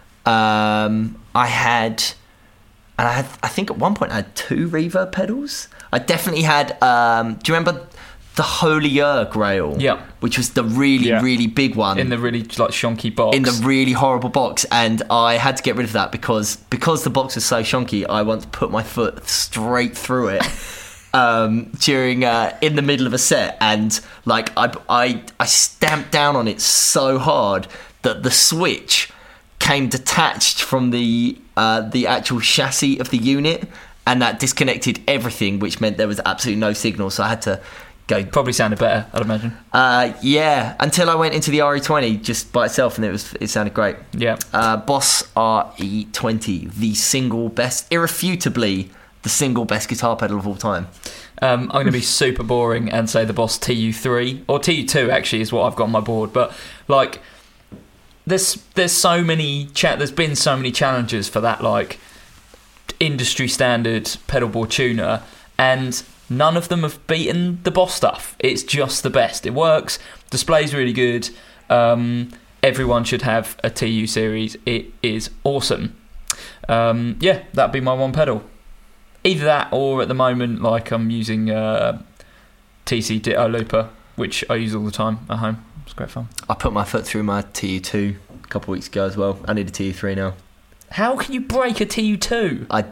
Speaker 4: I think at one point I had 2 reverb pedals. I definitely had. Do you remember the Holier Grail?
Speaker 3: Yeah.
Speaker 4: Which was the really big one.
Speaker 3: In the really like shonky box.
Speaker 4: In the really horrible box. And I had to get rid of that because the box was so shonky, I once put my foot straight through it during in the middle of a set, and like I stamped down on it so hard that the switch came detached from the actual chassis of the unit, and that disconnected everything, which meant there was absolutely no signal, so I had to go.
Speaker 3: Probably sounded better, I'd imagine.
Speaker 4: Yeah, until I went into the RE20 just by itself, and it sounded great.
Speaker 3: Yeah.
Speaker 4: Boss RE20, the single best, irrefutably the single best guitar pedal of all time.
Speaker 3: I'm going to be super boring and say the Boss TU3 or TU2 actually is what I've got on my board. But like, there's so many there's been so many challenges for that like industry standard pedal board tuner, and none of them have beaten the Boss stuff. It's just the best. It works. Display's really good. Everyone should have a TU series. It is awesome. Yeah, that'd be my one pedal. Either that, or at the moment, like I'm using TC Ditto Looper, which I use all the time at home. It's great fun.
Speaker 4: I put my foot through my TU2 a couple of weeks ago as well. I need a TU3 now.
Speaker 3: How can you break a TU2?
Speaker 4: I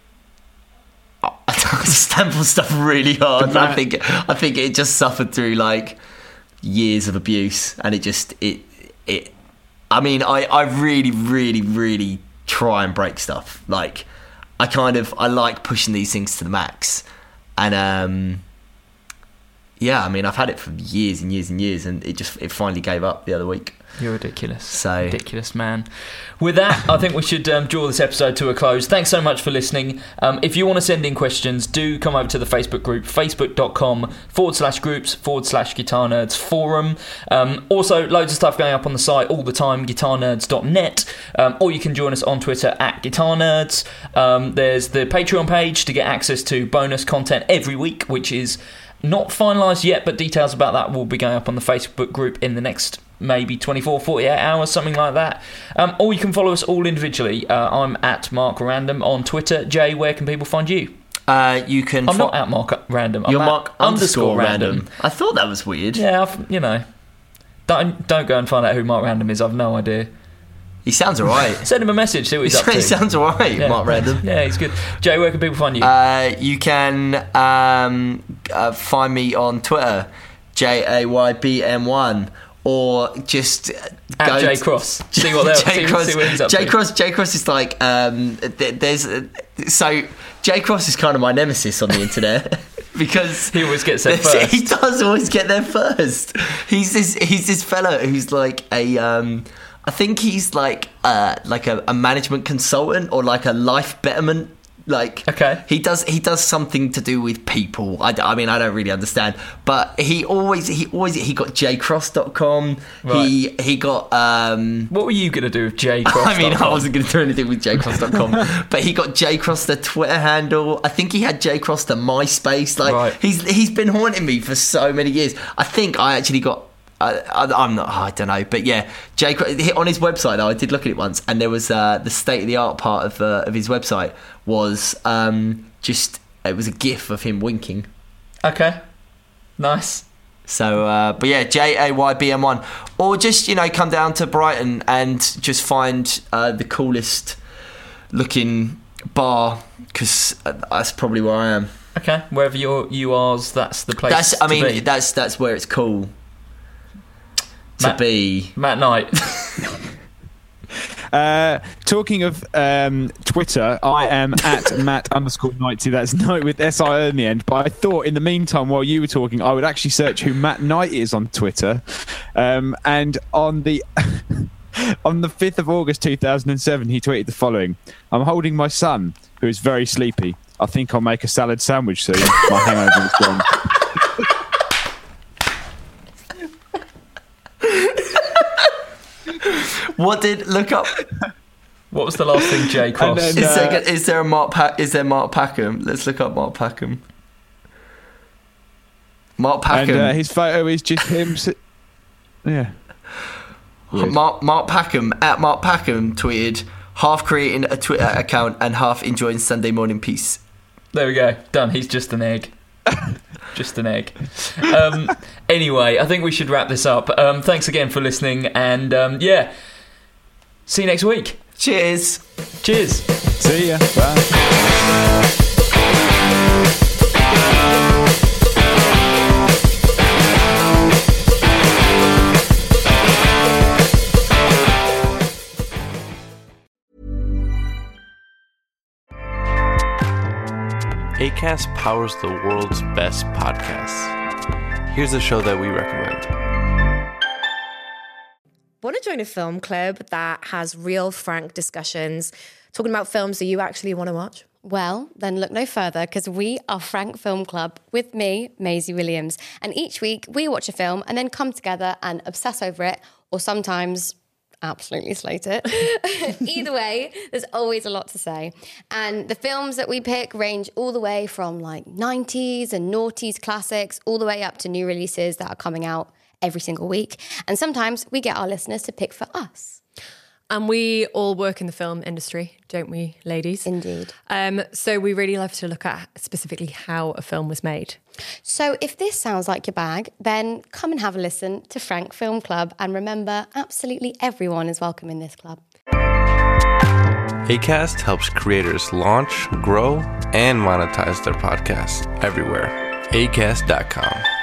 Speaker 4: stample stuff really hard. I think it just suffered through like years of abuse, and it. I mean, I really, really, really try and break stuff. Like, I like pushing these things to the max, and yeah, I mean, I've had it for years and years and years, and it finally gave up the other week.
Speaker 3: You're ridiculous.
Speaker 4: So
Speaker 3: ridiculous, man. With that, I think we should draw this episode to a close. Thanks so much for listening. If you want to send in questions, do come over to the Facebook group, facebook.com/groups/Guitar Nerds forum. Also, loads of stuff going up on the site all the time, guitarnerds.net. Or you can join us on Twitter @GuitarNerds. There's the Patreon page to get access to bonus content every week, which is not finalised yet, but details about that will be going up on the Facebook group in the next maybe 24, 48 hours, something like that. Or you can follow us all individually. I'm at Mark Random on Twitter. Jay, where can people find you?
Speaker 4: You can.
Speaker 3: I'm not at Mark Random. I'm
Speaker 4: You're
Speaker 3: at
Speaker 4: Mark_Random. I thought that was weird.
Speaker 3: Yeah, don't go and find out who Mark Random is. I've no idea.
Speaker 4: He sounds alright.
Speaker 3: Send him a message, see what he's up to.
Speaker 4: He sounds alright, yeah. Mark Random.
Speaker 3: Yeah, he's good. Jay, where can people find you?
Speaker 4: You can find me on Twitter, JAYBM1, or just
Speaker 3: at J Cross. See what see what he's up to.
Speaker 4: J Cross is like so J Cross is kind of my nemesis on the internet. Because
Speaker 3: he always gets there first.
Speaker 4: He does always get there first. He's this fella who's like I think he's like a management consultant or like a life betterment. Like,
Speaker 3: okay,
Speaker 4: he does something to do with people. I mean, I don't really understand, but he got jcross.com.
Speaker 3: Right.
Speaker 4: He got
Speaker 3: what were you gonna do with jcross.com?
Speaker 4: I mean, I wasn't gonna do anything with jcross.com, but he got jcross the Twitter handle. I think he had jcross the MySpace. Like, right. He's been haunting me for so many years. I think I actually got. I'm not. I don't know, but yeah, Jake on his website though. I did look at it once, and there was the state of the art part of his website was just it was a GIF of him winking.
Speaker 3: Okay, nice.
Speaker 4: So, but yeah, JAYBM1, or just come down to Brighton and just find the coolest looking bar, because that's probably where I am.
Speaker 3: Okay, wherever you are, that's the place.
Speaker 4: That's where it's cool. Matt
Speaker 3: Knight.
Speaker 5: Talking of Twitter, I am at Matt_Knighty. That's Knight with SI in the end. But I thought in the meantime, while you were talking, I would actually search who Matt Knight is on Twitter. And on the on the 5th of August 2007, he tweeted the following: "I'm holding my son, who is very sleepy. I think I'll make a salad sandwich soon. My hangover is gone."
Speaker 4: Look up.
Speaker 3: What was the last thing Jay Cross?
Speaker 4: Is there Mark Packham? Let's look up Mark Packham. Mark Packham.
Speaker 5: And his photo is just him. Yeah.
Speaker 4: Mark Packham at Mark Packham tweeted, half creating a Twitter account and half enjoying Sunday morning peace.
Speaker 3: There we go. Done. He's just an egg. Just an egg. Anyway, I think we should wrap this up. Thanks again for listening, and yeah, see you next week.
Speaker 4: Cheers.
Speaker 5: See ya. Bye.
Speaker 7: Acast powers the world's best podcasts. Here's a show that we recommend.
Speaker 8: Want to join a film club that has real, frank discussions, talking about films that you actually want to watch? Well, then look no further, because we are Frank Film Club with me, Maisie Williams. And each week we watch a film and then come together and obsess over it, or sometimes absolutely slate it. Either way, there's always a lot to say. And the films that we pick range all the way from like 90s and noughties classics all the way up to new releases that are coming out every single week. And sometimes we get our listeners to pick for us.
Speaker 9: And we all work in the film industry, don't we, ladies?
Speaker 8: Indeed.
Speaker 9: So we really love to look at specifically how a film was made.
Speaker 8: So if this sounds like your bag, then come and have a listen to Frank Film Club. And remember, absolutely everyone is welcome in this club.
Speaker 7: Acast helps creators launch, grow, and monetize their podcasts everywhere. Acast.com.